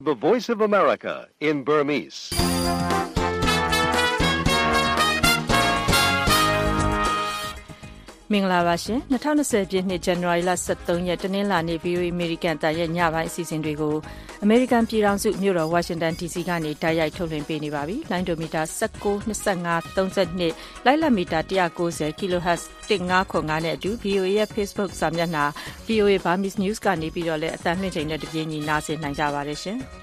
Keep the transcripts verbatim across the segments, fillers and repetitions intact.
The Voice of America in Burmese. ။မင်္ဂလာပါရှင်။၂၀၂၀ပြည့်နှစ်ဇန်နဝါရီလ၁၃ရက်တနင်္လာနေ့ ဗီအိုအေ အမေရိကန်တန်ရဲ့ညပိုင်းအစီအစဉ်တွေကိုအမေရိကန်ပြည်ထောင်စုမြို့တော်ဝါရှင်တန် ဒီစီကနေတိုက်ရိုက်ထုတ်လွှင့်ပေးနေပါပြီ။လိုင်းဒိုမီတာ၁၉ ၂၅ ၃၂လိုက်လံမီတာ၁၉၀ kilohertz ၁၅ခွန်၅နဲ့အတူ ဗီအိုအေ ရဲ့ Facebook စာမျက်နှာ ဗီအိုအေ Burmese News ကနေပြီးတော့လည်းအသံလွှင့်ချိန်နဲ့တပြေးညီနားဆင်နိုင်ကြပါတယ်ရှင်။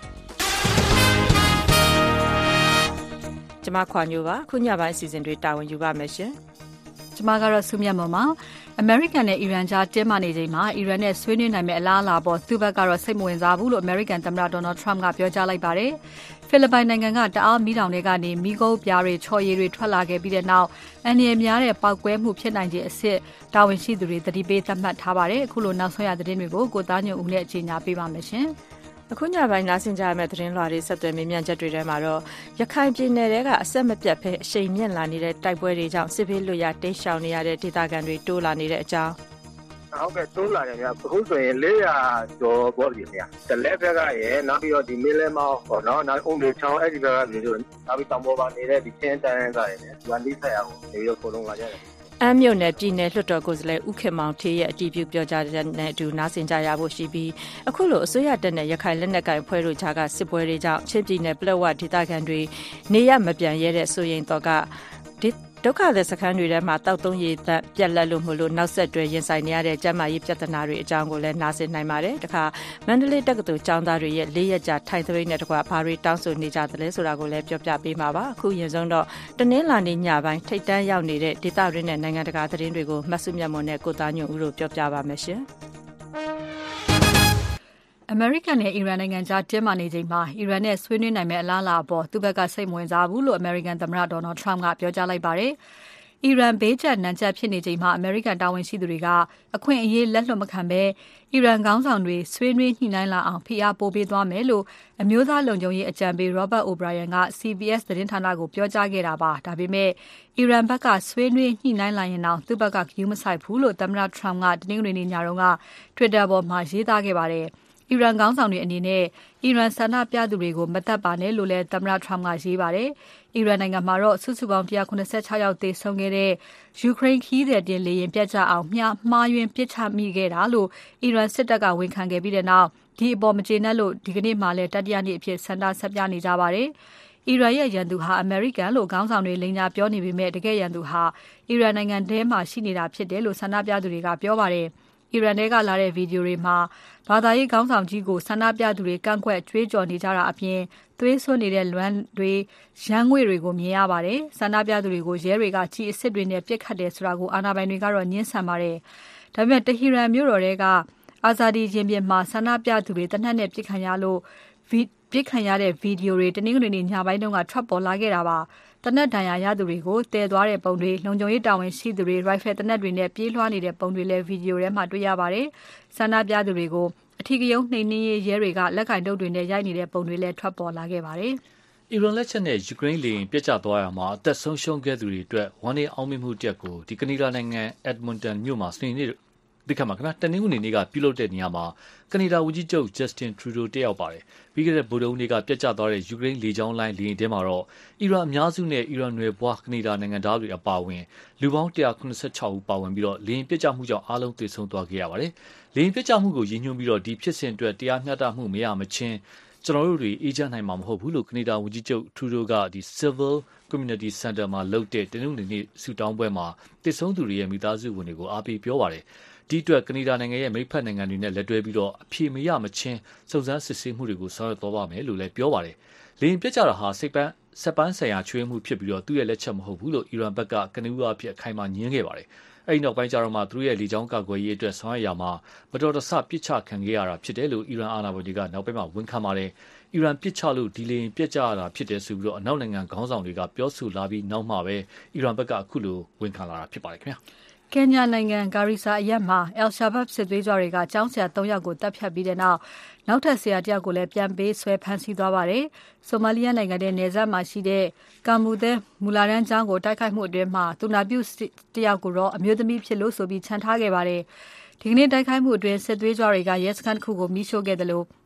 ကျွန်မခွာညိုပါခုညပိုင်းအစီအစဉ်တွေတာဝန်ယူပါမယ်ရှင်။ကျမကတော့ဆုမြတ်မုံပါအမေရိကန်နဲ့အီရန်ကြားတင်းမာနေချိန်မှာအီရန်နဲ့ဆွေးနွေးနိုင်မယ့်အလားအလာပေါ်သူ့ဘက်ကတော့စိတ်မဝင်စားဘူးလို့အမေရိကန်သမ္မတဒေါ်နယ်ထရမ့်ကပြောကြားလိုက်ပါတယ်ဖိလစ်ပိုင်နိုင်ငံကတအားမီးတောင်တွေကနေမီးကုန်းပြားတွေချော်ရည်တွေထွက်လာခဲ့ပြီးတဲ့နောက်အန်ဒီရများတဲ့ပောက်ကွဲမှုဖြစ်နိုင်ခြင်းအစစ်တာဝန်ရှိသူတွေတတိပေးသတ်မှတ်ထားပါတယ်အခုလိုနောက်ဆုံးရသတင်းတွေကိုကိုသားညွန့်ဦးနဲ့အချိန်ညာပေးပါမယ်ရှင်အခုညပိုင်းနားဆင်ကြရမယ့်သတင်းလွှာတွေဆက်သွယ်မေးမြန်းချက်တွေထဲမှာတော့ရခိုင်ပြည်နယ်ကအဆက်မပြတ်ပဲအရှိန်မြင့်လာနေတဲ့တိုက်ပွဲတွေကြောင့်စစ်ဘေးလွတ်ရာတိမ်းရှောင်နေရတဲ့ဒေသခံတွေတိုးလာနေတဲ့အကြောင်းဟုတ်ကဲ့တိုးလာတယ်ဗျာအခုဆိုရင်လေးရာကျော်ပေါ့ဒီဗျာတလက်ဘက်ကရဲ့နောက်ပြီးတော့ဒီမင်းလဲမောင်းပေါ့နော်နောက်အုံတွေချောင်းအဲ့ဒီဘက်ကပြည်လို့နောက်ပြီးတောင်ပေါ်ပါနေတဲ့ဒီချင်းတန်းကရဲ့ဝန်ဒီဆက်ရအောင်နေပြီးတော့ပုံလုံးလာကြတယ်အမ်းမြို့နယ်ပြည်နယ်လွှတ်တော်ကိုယ်စားလှယ်ဦးခင်မောင်ထေးရဲ့အတည်ပြုပြောကြားတဲ့နဲ့အတူနားဆင်ကြရဖို့ရှိပြီးအခုလိုအစိုးရတပ်နဲ့ရခိုင်လက်နက်ကိုင်ဖွဲ့တို့ကြားကစစ်ပွဲတွေကြောင့်ချင်းပြည်နယ်ပလက်ဝဒေသခံတွေနေရမပြန်ရဲတဲ့ဆိုရင်တော့ကဒုက္ခသည်စခန်းတွေထဲမှာတောက်သုံးရည်သက်ပြက်လက်လို့မလို့နောက်ဆက်တွဲရင်ဆိုင်နေရတဲ့ကျန်းမာရေးပြဿနာတွေအကြောင်းကိုလည်းနားဆင်နိုင်ပါတယ်။တခါမန္တလေးတက္ကသိုလ်ကျောင်းသားတွေရဲ့လေးရက်ကြာထိုင်သပိတ်နဲ့တကွာဘာတွေတောင်းဆိုနေကြသလဲဆိုတာကိုလည်းပြောပြပေးမှာပါ။အခုရင်ဆုံးတော့တနင်္လာနေ့ညပိုင်းထိပ်တန်းရောက်နေတဲ့ဒေသတွင်းနဲ့နိုင်ငံတကာသတင်းတွေကိုမဆုမြတ်မွန်နဲ့ကိုသားညွန့်ဦးတို့ပြောပြပါမယ်ရှင်။အမေရိကန်နဲ့အီရန်နိုင်ငံကြားတင်းမာနေချိန်မှာအီရန်နဲ့ဆွေးနွေးနိုင်မယ့်အလားအလာအပေါ်သူ့ဘက်ကစိတ်မဝင်စားဘူးလို့အမေရိကန်သမ္မတဒေါ်နယ်ထရမ့်ကပြောကြားလိုက်ပါတယ်။အီရန်ဘေးကျနံကျပ်ဖြစ်နေချိန်မှာအမေရိကန်တာဝန်ရှိသူတွေကအခွင့်အရေးလက်လွတ်မခံဘဲအီရန်ခေါင်းဆောင်တွေဆွေးနွေးညှိနှိုင်းလာအောင်ဖိအားပိုပေးသွားမယ်လို့အမျိုးသားလုံခြုံရေးအကြံပေး Robert O'Brien က C B S သတင်းဌာနကိုပြောကြားခဲ့တာပါ။ဒါပေမဲ့အီရန်ဘက်ကဆွေးနွေးညှိနှိုင်းလာရင်တော့သူ့ဘက်ကဂရုမစိုက်ဘူးလို့သမ္မတထရမ့်ကတနင်္ဂနွေနေ့ညတုန်းက Twitter ပေါ်မှာရေးသားခဲ့ပါတယ်။အီရန်ခေါင်းဆောင်တွေအနေနဲ့အီရန်ဆန္ဒပြသူတွေကိုမသက်ပါနဲ့လို့လည်းသမ္မတထရမ့်ကရေးပါတယ်။အီရန်နိုင်ငံမှာတော့စုစုပေါင်း၁၇၆ယောက်သေဆုံးခဲ့တဲ့ယူကရိန်းခီးသည်တင်လေယာဉ်ပြတ်ကျအောင်မြားမှားယွင်းပစ်ချမိခဲ့တာလို့အီရန်စစ်တပ်ကဝန်ခံခဲ့ပြီးတဲ့နောက်ဒီအပေါ်မကျေနပ်လို့ဒီကနေ့မှလည်းတတိယနေ့အဖြစ်ဆန္ဒဆက်ပြနေကြပါတယ်။အီရန်ရဲ့ရန်သူဟာအမေရိကန်လို့ခေါင်းဆောင်တွေလိန်ညာပြောနေပေမဲ့တကယ်ရန်သူဟာအီရန်နိုင်ငံထဲမှာရှိနေတာဖြစ်တယ်လို့ဆန္ဒပြသူတွေကပြောပါတယ်။အီရန်ထဲကလာတဲ့ဗီဒီယိုတွေမှာဘာသာရေးခေါင်းဆောင်ကြီးကိုဆန္ဒပြသူတွေကန့်ကွက်ကြွေးကြော်နေကြတာအပြင်သွေးဆွနေတဲ့လွမ်းတွေရန်ငွေတွေကိုမြင်ရပါတယ်။ဆန္ဒပြသူတွေကိုရဲတွေကကြီးအစ်စ်တွေနဲ့ပစ်ခတ်တယ်ဆိုတာကိုအာဏာပိုင်တွေကတော့ညှင်းဆန်ပါတယ်။ဒါပေမဲ့တဟီရန်မြို့တော်တွေကအာဇာဒီရင်ပြင်မှာဆန္ဒပြသူတွေတနက်နဲ့ပစ်ခတ်ရလို့ပစ်ခတ်ရတဲ့ဗီဒီယိုတွေတနင်္ဂနွေနေ့ညပိုင်းတုန်းကထွက်ပေါ်လာခဲ့တာပါ။တနက်ဒဏ်ရာရသူတွေကိုတည်သွားတဲ့ပုံတွေလုံခြုံရေးတာဝန်ရှိသူတွေရိုင်ဖယ်တနက်တွေနဲ့ပြေးလွှားနေတဲ့ပုံတွေလည်းဗီဒီယိုထဲမှာတွေ့ရပါတယ်။ဆန္ဒပြသူတွေကိုအထီးကရုံးနှိမ်နင်းရေးရဲတွေကလက်ကင်တုပ်တွေနဲ့ရိုက်နေတဲ့ပုံတွေလည်းထွက်ပေါ်လာခဲ့ပါတယ်။အီရန်လက်ချက်နဲ့ယူကရိန်းလေယာဉ်ပြတ်ကျသွားရမှာအသက်ဆုံးရှုံးခဲ့သူတွေအတွက်ဝမ်းနည်းအောင်မြင်မှုတက်ကိုဒီကနေဒါနိုင်ငံအက်ဒမွန်တန်မြို့မှာစနေနေ့ဒီကမှာကတနင်္ဂနွေနေ့ကပြုလုပ်တဲ့နေရာမှာကနေဒါဝန်ကြီးချုပ်ဂျက်စတင်ထရူဒိုတက်ရောက်ပါတယ်။ပြီးခဲ့တဲ့ဗုဒ္ဓဟူးနေ့ကပြတ်ကျသွားတဲ့ယူကရိန်းလေကြောင်းလိုင်းလေယာဉ်ထဲမှာတော့အီရန်အများစုနဲ့အီရန်နွယ်ဘွားကနေဒါနိုင်ငံသားတွေအပါအဝင်လူပေါင်း၁၇၆ဦးပါဝင်ပြီးတော့လေယာဉ်ပြတ်ကျမှုကြောင့်အားလုံးသေဆုံးသွားခဲ့ရပါတယ်။လေယာဉ်ပြတ်ကျမှုကိုရည်ညွှန်းပြီးတော့ဒီဖြစ်စဉ်အတွက်တရားမျှတမှုမရမချင်းကျွန်တော်တို့တွေအေဂျင့်နိုင်မှာမဟုတ်ဘူးလို့ကနေဒါဝန်ကြီးချုပ်ထရူဒိုကဒီ Civil Community Center မှာလုပ်တဲ့တနင်္ဂနွေနေ့ဆူတောင်းပွဲမှာသေဆုံးသူတွေရဲ့မိသားစုဝင်တွေကိုအားပေးပြောပါတယ်။ဒီအတွက်ကနေဒါနိုင်ငံရဲ့မိဖက်နိုင်ငံတွေနဲ့လက်တွဲပြီးတော့အပြေမရမချင်းစုံစမ်းစစ်ဆေးမှုတွေကိုဆောင်ရွက်သွားပါမယ်လို့လည်းပြောပါတယ်။လေယာဉ်ပြတ်ကျတာဟာစိတ်ပန်းစက်ပန်းဆိုင်ရာချွေးမှုဖြစ်ပြီးတော့သူ့ရဲ့လက်ချက်မဟုတ်ဘူးလို့အီရန်ဘက်ကကနဦးအဖြစ်အခိုင်အမာညင်းခဲ့ပါတယ်။အဲဒီနောက်ပိုင်းကျတော့မှသူတို့ရဲ့လေကြောင်းကာကွယ်ရေးအတွက်ဆောင်ရွက်ရမှာမတော်တဆပစ်ချခံခဲ့ရတာဖြစ်တယ်လို့အီရန်အာဏာပိုင်တွေကနောက်ပိုင်းမှာဝန်ခံပါတယ်။အီရန်ပစ်ချလို့ဒီလေယာဉ်ပြတ်ကျရတာဖြစ်တယ်ဆိုပြီးတော့အနောက်နိုင်ငံခေါင်းဆောင်တွေကပြောဆိုလာပြီးနောက်မှပဲအီရန်ဘက်ကအခုလိုဝန်ခံလာတာဖြစ်ပါတယ်ခင်ဗျာ။ကင်ညာနိုင်ငံဂါရီဆာအရပ်မှာ Al-Shabaab စစ်သွေးကြွတွေကကျောင်းဆရာ၃ယောက်ကိုတပ်ဖြတ်ပြီးတဲ့နောက်နောက်ထပ်ဆရာတစ်ယောက်ကိုလည်းပြန်ပေးဆွဲဖမ်းဆီးသွားပါတယ်။ဆိုမာလီယာနိုင်ငံရဲ့နယ်စပ်မှာရှိတဲ့ကာမူသဲမူလာရန်ကျောင်းကိုတိုက်ခိုက်မှုအတွင်းမှာသူနာပြုတစ်ယောက်ကိုတော့အမျိုးသမီးဖြစ်လို့ဆိုပြီးခြံထားခဲ့ပါတယ်။ဒီကနေ့တိုက်ခိုက်မှုအတွင်းစစ်သွေးကြွတွေကရဲစခန်းတစ်ခုကိုမိရှို့ခဲ့တယ်လို့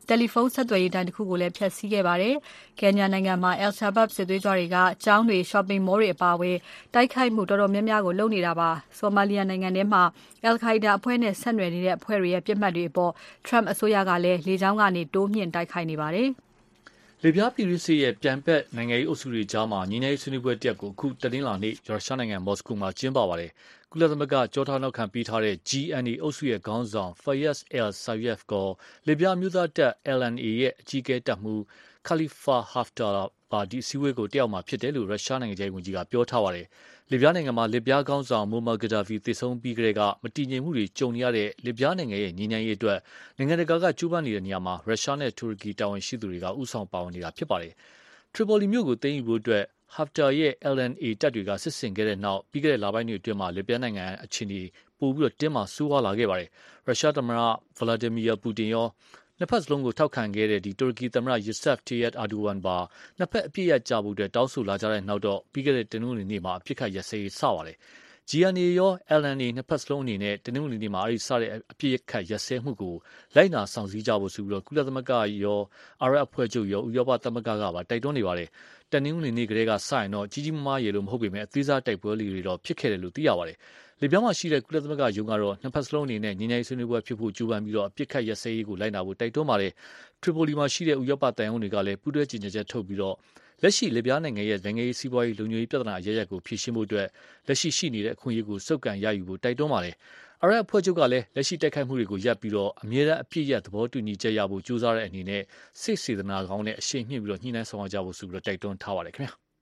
တယ်လီဖုန်းဆက်သွယ်ရေးတိုင်တစ်ခုကိုလည်းဖျက်ဆီးခဲ့ပါတယ်။ ကင်ညာနိုင်ငံမှာ Al-Shabaab စစ်သွေးကြွတွေကကျောင်းတွေ shopping mall တွေအပါအဝင်တိုက်ခိုက်မှုတော်တော်များများကိုလုပ်နေတာပါ။ ဆိုမာလီယာနိုင်ငံထဲမှာ Al-Qaeda အဖွဲ့နဲ့ဆက်နွယ်နေတဲ့အဖွဲ့တွေရဲ့ပြစ်မှတ်တွေအပေါ် Trump အစိုးရကလည်းလေကြောင်းကနေတိုးမြှင့်တိုက်ခိုက်နေပါတယ်။လစ်ဗျားပြည်တွင်းစစ်ရဲ့ပြိုင်ဘက်နိုင်ငံရေးအုပ်စုတွေကြားမှာငြိမ်းချမ်းရေးဆွေးနွေးပွဲတစ်ရပ်ကိုအခုတနင်္လာနေ့ရုရှားနိုင်ငံမော်စကိုမှာကျင်းပပါတယ်။ကုလသမဂ္ဂကြောထောက်နောက်ခံပေးထားတဲ့ G N A အုပ်စုရဲ့ခေါင်းဆောင် Fayez al-Sarraj ကလစ်ဗျားအမျိုးသားတပ် L N A ရဲ့အကြီးအကဲတပ်မှူး Khalifa Haftar ပါဒီအစည်းအဝေးကိုတက်ရောက်မှာဖြစ်တယ်လို့ရုရှားနိုင်ငံခြားရေးဝန်ကြီးကပြောထားပါတယ်။လစ်ဗျားနိုင်ငံမှာလစ်ဗျားခေါင်းဆောင် Muammar Gaddafi သေဆုံးပြီးကတည်းကမတည်ငြိမ်မှုတွေကြုံနေရတဲ့လစ်ဗျားနိုင်ငံရဲ့ငြိမ်းချမ်းရေးအတွက်နိုင်ငံတကာကကြိုးပမ်းနေတဲ့နေရာမှာရုရှားနဲ့တူရကီတာဝန်ရှိသူတွေကဦးဆောင်ပါဝင်နေတာဖြစ်ပါတယ်။ ထရီပိုလီမြို့ကိုသိမ်းယူဖို့အတွက် Haftar ရဲ့ L N A တပ်တွေကစစ်ဆင်ခဲ့တဲ့နောက်ပြီးခဲ့တဲ့လပိုင်းတွေအတွင်းလစ်ဗျားနိုင်ငံအခြေအနေပိုပြီးတင်းမာဆိုးဝါးလာခဲ့ပါတယ်။ရုရှားသမ္မတ Vladimir Putin ရောနှစ်ဖက်စလုံးကိုထောက်ခံခဲ့တဲ့တူရကီသမ္မတ Recep Tayyip Erdogan ပါနှစ်ဖက်အပြစ်ရကြဖို့တောင်းဆိုလာကြတဲ့နောက်တော့ပြီးခဲ့တဲ့တနင်္ဂနွေနေ့မှာအပစ်အခတ်ရပ်စဲရေးစပါတယ်။ G N A ရော L N A နှစ်ဖက်စလုံးအနေနဲ့တနင်္ဂနွေနေ့မှာအဲဒီစတဲ့အပစ်အခတ်ရပ်စဲမှုကိုလိုက်နာဆောင်စည်းကြဖို့ဆိုပြီးကုလသမဂ္ဂရောအာရပ်အဖွဲ့ချုပ်ရောဥရောပသမဂ္ဂကပါတိုက်တွန်းနေပါတယ်။တနင်္ဂနွေနေ့ကတည်းကစရင်တော့ကြီးကြီးမားမားရေလို့မဟုတ်ပေမဲ့အသေးစားတိုက်ပွဲလေးတွေတော့ဖြစ်ခဲ့တယ်လို့သိရပါတယ်။လစ်ဗျားမှာရှိတဲ့ကုလသမဂ္ဂရုံးကတော့နှစ်ဖက်စလုံးအနေနဲ့ငြိမ်းချမ်းရေးဆွေးနွေးပွဲဖြစ်ဖို့ကြိုးပမ်းပြီးတော့အပစ်အခတ်ရပ်စဲရေးကိုလိုက်နာဖို့တိုက်တွန်းပါတယ်။ထရီပိုလီမှာရှိတဲ့ဥရောပတန်ယုံတွေကလည်းပူးတွဲကြေညာချက်ထုတ်ပြီးတော့လက်ရှိလစ်ဗျားနိုင်ငံရဲ့နိုင်ငံရေးစီးပွားရေးလုံခြုံရေးပြဿနာအရရက်ကိုဖြေရှင်းဖို့အတွက်လက်ရှိရှိနေတဲ့အခွင့်အရေးကိုစုပ်ကန်ရယူဖို့တိုက်တွန်းပါတယ်။အာရပ်အဖွဲ့ချုပ်ကလည်းလက်ရှိတိုက်ခိုက်မှုတွေကိုရပ်ပြီးတော့အမြဲတမ်းအပြည့်ရသဘောတူညီချက်ရဖို့ကြိုးစားတဲ့အနေနဲ့စိတ်စေတနာကောင်းနဲ့အရှိန်မြင့်ပြီးတော့ညှိနှိုင်းဆောင်ရွက်ကြဖို့ဆိုပြီးတော့တိုက်တွန်းထားပါတယ်ခင်ဗျာ။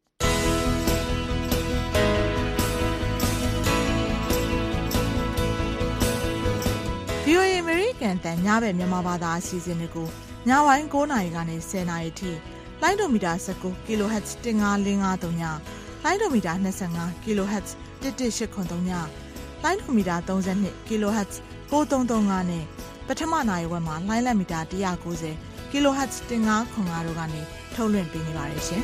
V O A American တန်ညဘက်မြန်မာဘာသာအစီအစဉ်တွေကိုညဝိုင်း9နာရီကနေ10နာရီထိလိုင်းဒိုမီတာ19 kilohertz တစ်ငါးလေးငါးသုံးညလိုင်းဒိုမီတာ25 kilohertz တစ်တစ်ရှစ်ခွန်သုံးညလိုင်းဒိုမီတာ32 kilohertz ကိုသုံးသုံးငါးနဲ့ပထမနာရီဝက်မှာလိုင်းလက်မီတာone ninety kilohertz တစ်ငါးခွန်ငါးတို့ကနေထုတ်လွှင့်ပေးနေပါတယ်ရှင်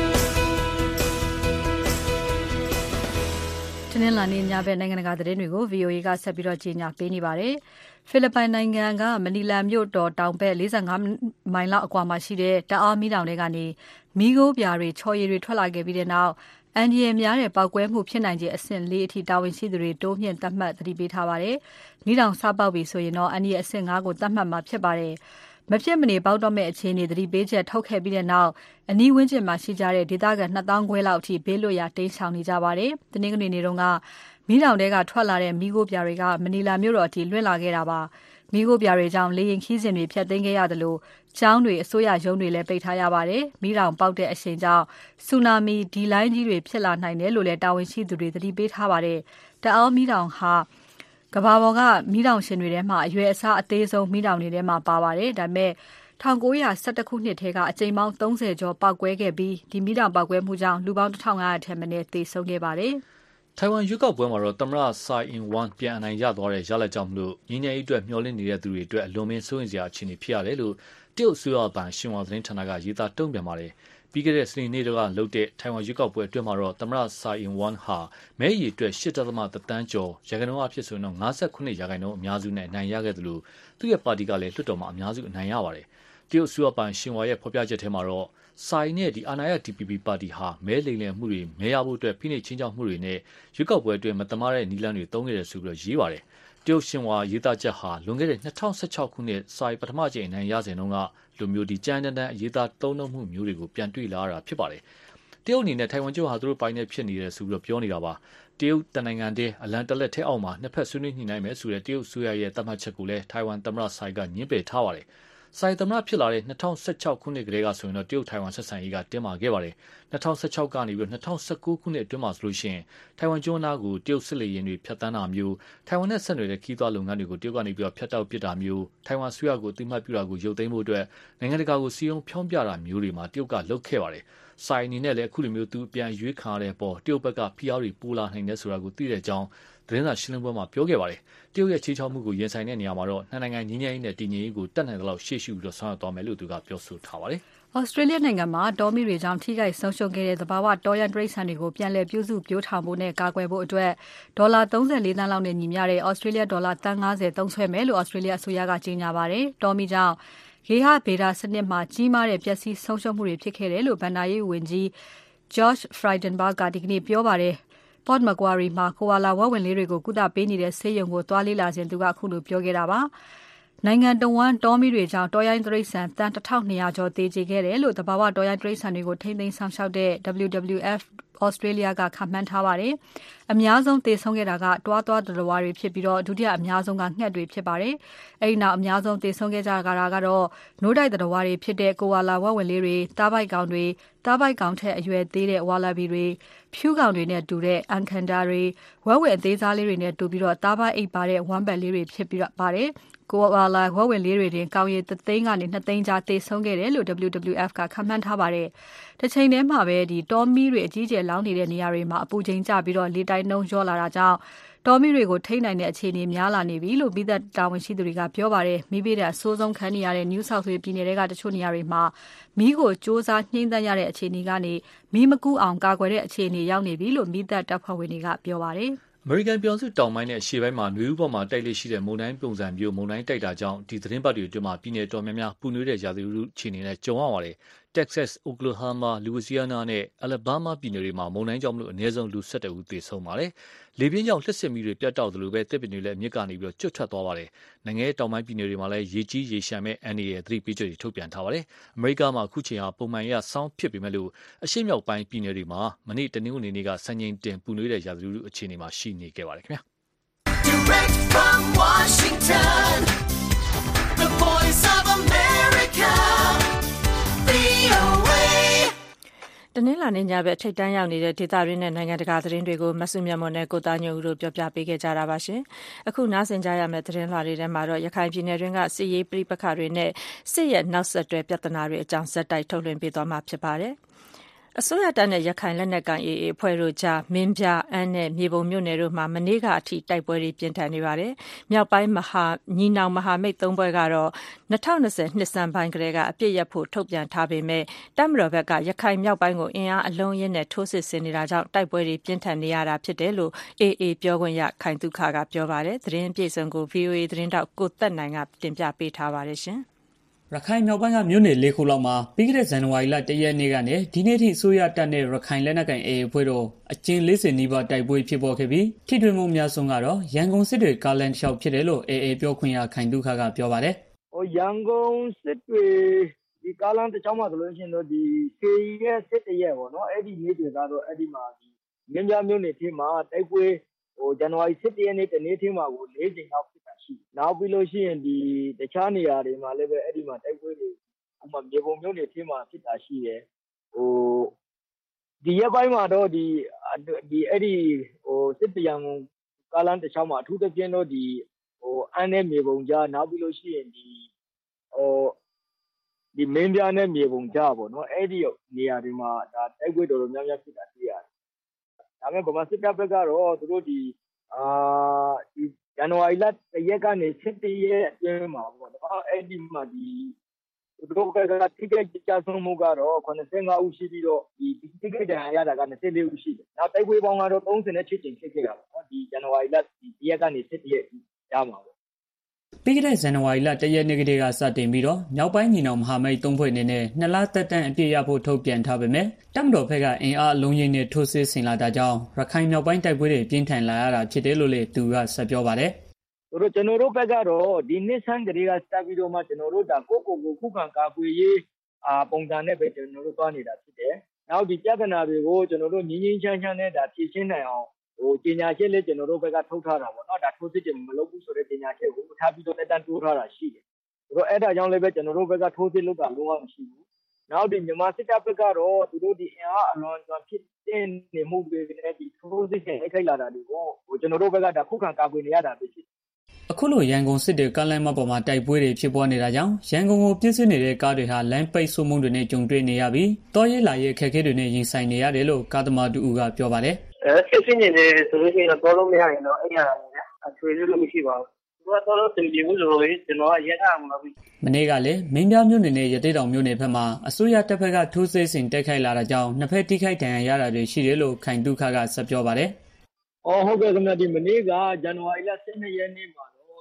တနင်္လာနေ့ညဘက်နိုင်ငံတကာသတင်းတွေကို V O A ကဆက်ပြီးတော့ကြီးညာပေးနေပါတယ်။ဖိလစ်ပိုင်နိုင်ငံကမနီလာမြို့တော်တောင်ဘက်၄၅မိုင်လောက်အကွာမှာရှိတဲ့တအားမီးတောင်တွေကနေမီးခိုးပြာတွေချော်ရည်တွေထွက်လာခဲ့ပြီးတဲ့နောက်အန်ဒီရများတဲ့ပောက်ကွဲမှုဖြစ်နိုင်ခြင်းအဆင့်၄အထိတာဝန်ရှိသူတွေတိုးမြင့်သတ်မှတ်သတိပေးထားပါတယ်။မီးတောင်စပေါက်ပြီဆိုရင်တော့အန်ဒီရအဆင့်၅ကိုသတ်မှတ်မှာဖြစ်ပါတယ်။မဖြစ်မနေပေါက်တော့မဲ့အခြေအနေသတိပေးချက်ထုတ်ခဲ့ပြီးတဲ့နောက်အနီးဝန်းကျင်မှာရှိကြတဲ့ဒေသခံနှစ်သောင်းခွဲလောက်အထိဘေးလွတ်ရာတိမ်းရှောင်နေကြပါတယ်။တနင်္ဂနွေနေ့တုန်းကမီးတောင်တွေကထွက်လာတဲ့မီးခိုးပြာတွေကမနီလာမြို့တော်အထိလွင့်လာခဲ့တာပါ။မီးခိုးပြာတွေကြောင့်လေရင်ခီးစဉ်တွေဖျက်သိမ်းခဲ့ရတယ်လို့ကျောင်းတွေအစိုးရရုံးတွေလည်းပိတ်ထားရပါတယ်။မီးတောင်ပေါက်တဲ့အရှိန်ကြောင့်ဆူနာမီဒီလိုင်းကြီးတွေဖြစ်လာနိုင်တယ်လို့လည်းတာဝန်ရှိသူတွေသတိပေးထားပါတယ်။တအောင်းမီးတောင်ဟာကမ္ဘာပေါ်ကမီးတောင်ရှင်တွေထဲမှာအရွယ်အစားအသေးဆုံးမီးတောင်တွေထဲမှာပါပါတယ်။ဒါပေမဲ့၁၉၁၁ခုနှစ်ထဲကအကြိမ်ပေါင်း၃၀ကျော်ပေါက်ကွဲခဲ့ပြီးဒီမီးတောင်ပေါက်ကွဲမှုကြောင့်လူပေါင်းတစ်ထောင်၅ရာထက်မနည်းသေဆုံးခဲ့ပါတယ်။ထိုင်ဝမ်ရွေးကောက်ပွဲမှာတော့သမ္မတ Tsai Ing-wen ပြန်အနိုင်ရသွားတဲ့ရလဒ်ကြောင့်မလို့ငြိမ်းချမ်းရေးအတွက်မျှော်လင့်နေတဲ့သူတွေအတွက်အလွန်မင်းစိုးရိမ်စရာအခြေအနေဖြစ်ရတယ်လို့တရုတ်အစိုးရပိုင်ရှင်ဟွာသတင်းဌာနကရေးသားတုံ့ပြန်ပါတယ်။ပြီးခဲ့တဲ့စနေနေ့ကလုပ်တဲ့ထိုင်ဝမ်ရွေးကောက်ပွဲအတွင်းမှာတော့သမ္မတ Tsai Ing-wen ဟာမဲရည်အတွက်၈.၁တန်းကျော်ရာခိုင်နှုန်းအဖြစ်ဆိုရင်တော့၅၉ရာခိုင်နှုန်းအများစုနဲ့အနိုင်ရခဲ့တယ်လို့သူ့ရဲ့ပါတီကလည်းလွှတ်တော်မှာအများစုအနိုင်ရပါတယ်။တရုတ်အစိုးရပိုင်ရှင်ဟွာရဲ့ဖော်ပြချက်ထဲမှာတော့ဆိုင်နဲ့ဒီအာဏာရ D P P ပါတီဟာမဲလိမ်လည်မှုတွေမဲရဖို့အတွက်ဖိနှိပ်ချင်းချောက်မှုတွေနဲ့ရွေးကောက်ပွဲအတွင်းမတမားတဲ့နည်းလမ်းတွေသုံးခဲ့တယ်ဆိုပြီးတော့ရေးပါတယ်။တရုတ်ရှင်ဟွာရေးသားချက်ဟာလွန်ခဲ့တဲ့၂၀၁၆ခုနှစ်ဆိုင်ပထမကြိမ်အနိုင်ရစဉ်တုန်းကလူမျိုးဒီကြမ်းတမ်းတမ်းအရေးသားသုံးနှုန်းမှုမျိုးတွေကိုပြန်တွေ့လာရတာဖြစ်ပါတယ်။တရုတ်အနေနဲ့ထိုင်ဝမ်ကျွန်းဟာသူတို့ပိုင်နေဖြစ်နေတယ်ဆိုပြီးတော့ပြောနေတာပါ။တရုတ်တနိုင်ငံတည်းအလံတလက်ထဲအောက်မှာနှစ်ဖက်ဆွေးနွေးညှိနှိုင်းမယ်ဆိုတဲ့တရုတ်ဆိုရရဲ့သတ်မှတ်ချက်ကိုလည်းထိုင်ဝမ်သမ္မတဆိုင်ကညှင်းပယ်ထားပါတယ်။ဆိုင်သမ္မတဖြစ်လာတဲ့၂၀၁၆ခုနှစ်ကလေးကဆိုရင်တော့တရုတ်ထိုင်ဝမ်ဆက်ဆံရေးကတင်းမာခဲ့ပါတယ်။၂၀၁၆ကနေပြီးတော့၂၀၁၉ခုနှစ်အတွင်းမှာဆိုလို့ရှိရင်ထိုင်ဝမ်ကျွန်းသားကိုတရုတ်စစ်လေယာဉ်တွေဖျက်ဆီးတာမျိုးထိုင်ဝမ်နဲ့ဆက်နွယ်တဲ့ခီးသွွားလုပ်ငန်းတွေကိုတရုတ်ကနေပြီးတော့ဖျက်တောက်ပစ်တာမျိုးထိုင်ဝမ်ဆွေးရကိုတိမှတ်ပြတာကိုရုပ်သိမ်းဖို့အတွက်နိုင်ငံတကာကိုစီယုံဖြောင်းပြတာမျိုးတွေမှာတရုတ်ကလုပ်ခဲ့ပါတယ်။ဆိုင်အနေနဲ့လည်းအခုလိုမျိုးသူပြန်ရွေးခံရတဲ့ပေါ်တရုတ်ဘက်ကဖိအားတွေပိုလာနိုင်တယ်ဆိုတာကိုသိတဲ့အကြောင်းသတင်းစာရှင်းလင်းပွဲမှာပြောခဲ့ပါတယ်။တရုတ်ရဲ့ခြေချောက်မှုကိုရင်ဆိုင်တဲ့နေရာမှာတော့နှစ်နိုင်ငံငြိမ်းချမ်းရေးနဲ့တည်ငြိမ်ရေးကိုတတ်နိုင်သလောက်ရှေ့ရှုပြီးတော့ဆောင်ရွက်သွားမယ်လို့သူကပြောဆိုထားပါတယ်။ Australia နိုင်ငံမှာတောမီတွေကြောင့်ထိခိုက်ဆုံးရှုံးခဲ့တဲ့သဘာဝတောရန်တိရစ္ဆာန်တွေကိုပြန်လည်ပြုစုပြောင်းထောင်ဖို့နဲ့ကာကွယ်ဖို့အတွက်ဒေါ်လာ၃၄သန်းလောက်နဲ့ညီမျှတဲ့ Australia ဒေါ်လာသန်း၅၀သုံးစွဲမယ်လို့ Australia အစိုးရကကြေညာပါတယ်။တောမီကြောင့်ဂေဟဗေဒစနစ်မှာကြီးမားတဲ့ပျက်စီးဆုံးရှုံးမှုတွေဖြစ်ခဲ့တယ်လို့ဘဏ္ဍာရေးဝန်ကြီး George Frydenberg ကဒီကနေ့ပြောပါတယ်။ Port Macquarie မှာကိုအာလာဝက်ဝင်လေးတွေကိုကုသပေးနေတဲ့ဆေးရုံကိုသွားလေ့လာစဉ်သူကအခုလိုပြောခဲ့တာပါ။နိုင်ငံတော်ဝန်တောမီတွေကြောင့်တောရိုင်းတိရစ္ဆာန်တန်တစ်ထောင်နှစ်ရာကျော်သေကျေခဲ့တယ်လို့သဘာဝတောရိုင်းတိရစ္ဆာန်တွေကိုထိန်းသိမ်းဆောင်ရှောက်တဲ့ W W F Australia ကခန့်မှန်းထားပါတယ်။အများဆုံးသေဆုံးခဲ့တာကတွားသွားတရဝါတွေဖြစ်ပြီးတော့ဒုတိယအများဆုံးကငှက်တွေဖြစ်ပါတယ်။အဲဒီနောက်အများဆုံးသေဆုံးခဲ့ကြတာကတော့နိုးတိုက်တရဝါတွေဖြစ်တဲ့ကိုအာလာဝက်ဝင်လေးတွေ၊သားပိုက်ကောင်တွေ၊သားပိုက်ကောင်ထက်အရွယ်သေးတဲ့ဝါလာဘီတွေ၊ဖြူးကောင်တွေနဲ့တူတဲ့အန်ကန်ဒါတွေ၊ဝက်ဝင်အသေးစားလေးတွေနဲ့တူပြီးတော့သားပိုက်အိပ်ပါတဲ့ဝမ်းဘက်လေးတွေဖြစ်ပြီးတော့ပါတယ်။ကိုအာလာဝက်ဝင်လေးတွေတင်ကောင်ရည်သသိန်းကနေနှစ်သိန်းကြားသေဆုံးခဲ့တယ်လို့ W W F ကခန့်မှန်းထားပါတယ်။တစ်ချိန်တည်းမှာပဲဒီတောမီတွေအကြီးကျယ်လောင်းနေတဲ့နေရာတွေမှာအပူချိန်ကျပြီးတော့လေတိုက်နှုန်းလျော့လာတာကြောင့်တောမီတွေကိုထိန်းနိုင်တဲ့အခြေအနေများလာနေပြီလို့မိသက်တာဝန်ရှိသူတွေကပြောပါတယ်။မိဘတဲ့အဆိုးဆုံးခံနေရတဲ့ New South Wales ပြည်နယ်တွေကတချို့နေရာတွေမှာမီးကိုစ조사နှိမ့်သက်ရတဲ့အခြေအနေကနေမီးမကူးအောင်ကာကွယ်တဲ့အခြေအနေရောက်နေပြီလို့မိသက်တပ်ဖွဲ့ဝင်တွေကပြောပါတယ်။အမေရိကန်ပြည်ထောင်စုတောင်ပိုင်းနဲ့အရှေ့ပိုင်းမှာနွေဦးပေါ်မှာတိုက်လေရှိတဲ့မုန်တိုင်းပုံစံမျိုးမုန်တိုင်းတိုက်တာကြောင့်ဒီသတင်းပတ်တွေအတွင်းမှာပြည်နယ်တော်များများပူနွေးတဲ့ရာသီဥတုအခြေအနေနဲ့ကြုံရပါတယ်။ Texas, Oklahoma, Louisiana နဲ့ Alabama ပြည်နယ်တွေမှာမုန်တိုင်းကြောင့်မလို့အနည်းဆုံးလူ၁၁ဦးသေဆုံးပါတယ်။လေပြင်းကြောင့်လျှပ်စစ်မီးတွေပြတ်တောက်သလိုပဲသစ်ပင်တွေလည်းမြစ်ကနေပြီးကျွတ်ထွက်သွားပါတယ်။နိုင်ငံရဲ့တောင်ပိုင်းပြည်နယ်တွေမှာလည်းရေကြီးရေရှမ်းမဲ့အန္တရာယ်သတိပေးချက်တွေထုတ်ပြန်ထားပါတယ်။အမေရိကမှာအခုချိန်ဟာပုံမှန်ရဆောင်းဖြစ်ပေမဲ့လို့အရှေ့မြောက်ပိုင်းပြည်နယ်တွေမှာမနေ့တနင်္ဂနွေနေ့ကစံချိန်တင်ပူနွေးတဲ့ရာသီဥတုအခြေအနေမှာရှိနေခဲ့ပါတယ်ခင်ဗျာ။ Direct from Washington, the voice of America, V O A တနင်္လာနေ့ညဘက်ထိပ်တန်းရောက်နေတဲ့ဒေသရင်းနဲ့နိုင်ငံတကာသတင်းတွေကိုမဆုမြတ်မွန်နဲ့ကိုသားညိုဦးတို့ပြောပြပေးခဲ့ကြတာပါရှင်။အခုနားဆင်ကြရမယ့်သတင်းလွှာတွေထဲမှာတော့ရခိုင်ပြည်နယ်တွင်းကစစ်ရေးပြိပခါတွေနဲ့စစ်ရဲ့နောက်ဆက်တွဲပြဿနာတွေအကြောင်းဇက်တိုက်ထုတ်လွှင့်ပေးသွားမှာဖြစ်ပါတယ်။အစိုးရတပ်နဲ့ရခိုင်လက်နက်ကိုင် A A အဖွဲ့တို့ကြားမင်းပြအမ်းနဲ့မြေပုံမြို့နယ်တို့မှာမနေ့ကအထိတိုက်ပွဲတွေပြင်းထန်နေပါတယ်။မြောက်ပိုင်းမဟာညီနောင်မဟာမိတ်သုံးဖွဲ့ကတော့၂၀၂၀နှစ်စံပိုင်းကလေးကအပြစ်ရဖို့ထုတ်ပြန်ထားပေမဲ့တပ်မတော်ဘက်ကရခိုင်မြောက်ပိုင်းကိုအင်အားအလုံးရင်းနဲ့ထိုးစစ်ဆင်နေတာကြောင့်တိုက်ပွဲတွေပြင်းထန်နေရတာဖြစ်တယ်လို့ A A ပြောခွင့်ရခိုင်သုခကပြောပါတယ်။သတင်းအပြည့်အစုံကို V O A သတင်းတောက်ကိုသက်နိုင်ကတင်ပြပေးထားပါတယ်ရှင်။ရခိုင်မြောက်ပိုင်းကမြို့နယ်လေးခုလောက်မှာပြီးခဲ့တဲ့ဇန်နဝါရီလတရက်နေ့ကနေဒီနေ့ထိအစိုးရတပ်နဲ့ရခိုင်လက်နက်ကိုင် A A အဖွဲ့တို့အကျဉ်း၄၀နီးပါးတိုက်ပွဲဖြစ်ပေါ်ခဲ့ပြီးထိတွေ့မှုအများဆုံးကတော့ရန်ကုန်စစ်တွေကားလမ်းတစ်လျှောက်ဖြစ်တယ်လို့ A A ပြောခွင့်ရခိုင်သုခကပြောပါတယ်။ဟိုရန်ကုန်စစ်တွေဒီကားလမ်းတစ်လျှောက်မှာဆိုလို့ရှိရင်တော့ဒီကေရဲ့စစ်တရက်ပေါ့နော်အဲ့ဒီနေ့တွေကတော့အဲ့ဒီမှာဒီမြင်းပြမြို့နယ်ထဲမှာတိုက်ပွဲဟိုဇန်နဝါရီ၁၁ရက်နေ့တနေ့ထဲမှာကို၄ကြိမ်လောက်ဖြစ်တာရှိတယ်။နောက်ပြီးလို့ရှိရင်ဒီတခြားနေရာတွေမှာလည်းပဲအဲ့ဒီမှာတိုက်ပွဲတွေဥပမာမြေပုံမြို့နယ်ထဲမှာဖြစ်တာရှိတယ်။ဟိုဒီရက်ပိုင်းမှာတော့ဒီဒီအဲ့ဒီဟိုစစ်တရံကားလမ်းတစ်လျှောက်မှာအထူးသဖြင့်တော့ဒီဟိုအန်းနဲ့မြေပုံကြားနောက်ပြီးလို့ရှိရင်ဒီဟိုဒီမင်းပြားနဲ့မြေပုံကြားပေါ့နော်အဲ့ဒီနေရာတွေမှာဒါတိုက်ပွဲတော်တော်များများဖြစ်တာတွေ့ရတယ်။ဒါပေမဲ့ဗမာစစ်တပ်ဘက်ကတော့သူတို့ဒီအာဒီဇန်နဝါရီလတရက်ကနေ၁၁ရက်အတွင်းမှာပေါ့နော်အဲ့ဒီမှာဒီသူတို့ကတိကျကြဆုံးမှုကတော့၇၅ဦးရှိပြီးတော့ဒီတိကျဒဏ်ရာရတာက၂၄ဦးရှိတယ်။နောက်တိုက်ပွဲပေါင်းကတော့၃၈ကြိမ်ဖြစ်ခဲ့တာပေါ့နော်ဒီဇန်နဝါရီလဒီရက်ကနေ၁၁ရက်ရမှာပေါ့ပြီးခဲ့တဲ့ဇန်နဝါရီလတရက်နေ့ကတည်းကစတင်ပြီးတော့မြောက်ပိုင်းညီနောင်မဟာမိတ်သုံးဖွဲ့အနေနဲ့နှစ်လသက်တမ်းအပြည့်ရဖို့ထုတ်ပြန်ထားပေမဲ့တပ်မတော်ဘက်ကအင်အားအလုံးရင်းနဲ့ထိုးစစ်ဆင်လာတာကြောင့်ရခိုင်မြောက်ပိုင်းတိုက်ပွဲတွေပြင်းထန်လာရတာဖြစ်တယ်လို့လည်းသူကဆက်ပြောပါတယ်။ဆိုတော့ကျွန်တော်တို့ဘက်ကတော့ဒီနှစ်ဆန်းကလေးကစပြီးတော့မှကျွန်တော်တို့ဒါကိုကိုကိုခုခံကာကွယ်ရေးအာပုံစံနဲ့ပဲကျွန်တော်တို့သွားနေတာဖြစ်တယ်။နောက်ဒီပြဿနာတွေကိုကျွန်တော်တို့ငြင်းငြင်းချမ်းချမ်းနဲ့ဒါဖြေရှင်းနိုင်အောင်ဟိုပညာချက်လေးကျွန်တော်တို့ဘက်ကထုတ်ထားတာပေါ့နော်ဒါထိုးစစ်တွေမလုပ်ဘူးဆိုတဲ့ပညာချက်ကိုထားပြီးတော့တက်တန်းတိုးထားတာရှိတယ်ဆိုတော့အဲ့ဒါကြောင့်လည်းပဲကျွန်တော်တို့ဘက်ကထိုးစစ်လုပ်တာလုံးဝမရှိဘူးနောက်ဒီမြန်မာစစ်တပ်ဘက်ကတော့သူတို့ဒီအင်အားအလွန်ကျွံဖြစ်တဲ့နေမှုတွေနဲ့ဒီထိုးစစ်တွေခိုက်လာတာတွေကိုဟိုကျွန်တော်တို့ဘက်ကဒါခုခံကာကွယ်နေရတာပဲဖြစ်အခုလိုရန်ကုန်စစ်တွေကားလမ်းမပေါ်မှာတိုက်ပွဲတွေဖြစ်ပွားနေတာကြောင့်ရန်ကုန်ကိုပြည့်စုံနေတဲ့ကားတွေဟာလမ်းပိတ်ဆို့မှုတွေနဲ့ကြုံတွေ့နေရပြီးတောရဲလာရဲအခက်အခဲတွေနဲ့ရင်ဆိုင်နေရတယ်လို့ကားသမားတူကပြောပါတယ်အဲဖြစ်ဖြစ်နေတယ်ဆိုလို့ရှိရင်တော့လုံးမရရင်တော့အဲ့ရတာလေအထွေလို့လို့မရှိပါဘူးသူကတော့တော့တင်ပြမှုဆိုလို့ကျွန်တော်ကရက်ရမှာပြီမနေ့ကလည်းမင်းပြမြို့နယ်နဲ့ရသေးတောင်မြို့နယ်ဘက်မှာအစိုးရတပ်ဖက်ကထိုးစစ်ဆင်တိုက်ခိုက်လာတာကြောင့်နှစ်ဖက်တိခိုက်ဒဏ်ရာရတာတွေရှိတယ်လို့ခိုင်တုခကဆက်ပြောပါတယ်အော်ဟုတ်ကဲ့ခင်ဗျဒီမနေ့ကဇန်နဝါရီလ၁၂ရက်နေ့မှာတော့ဒီ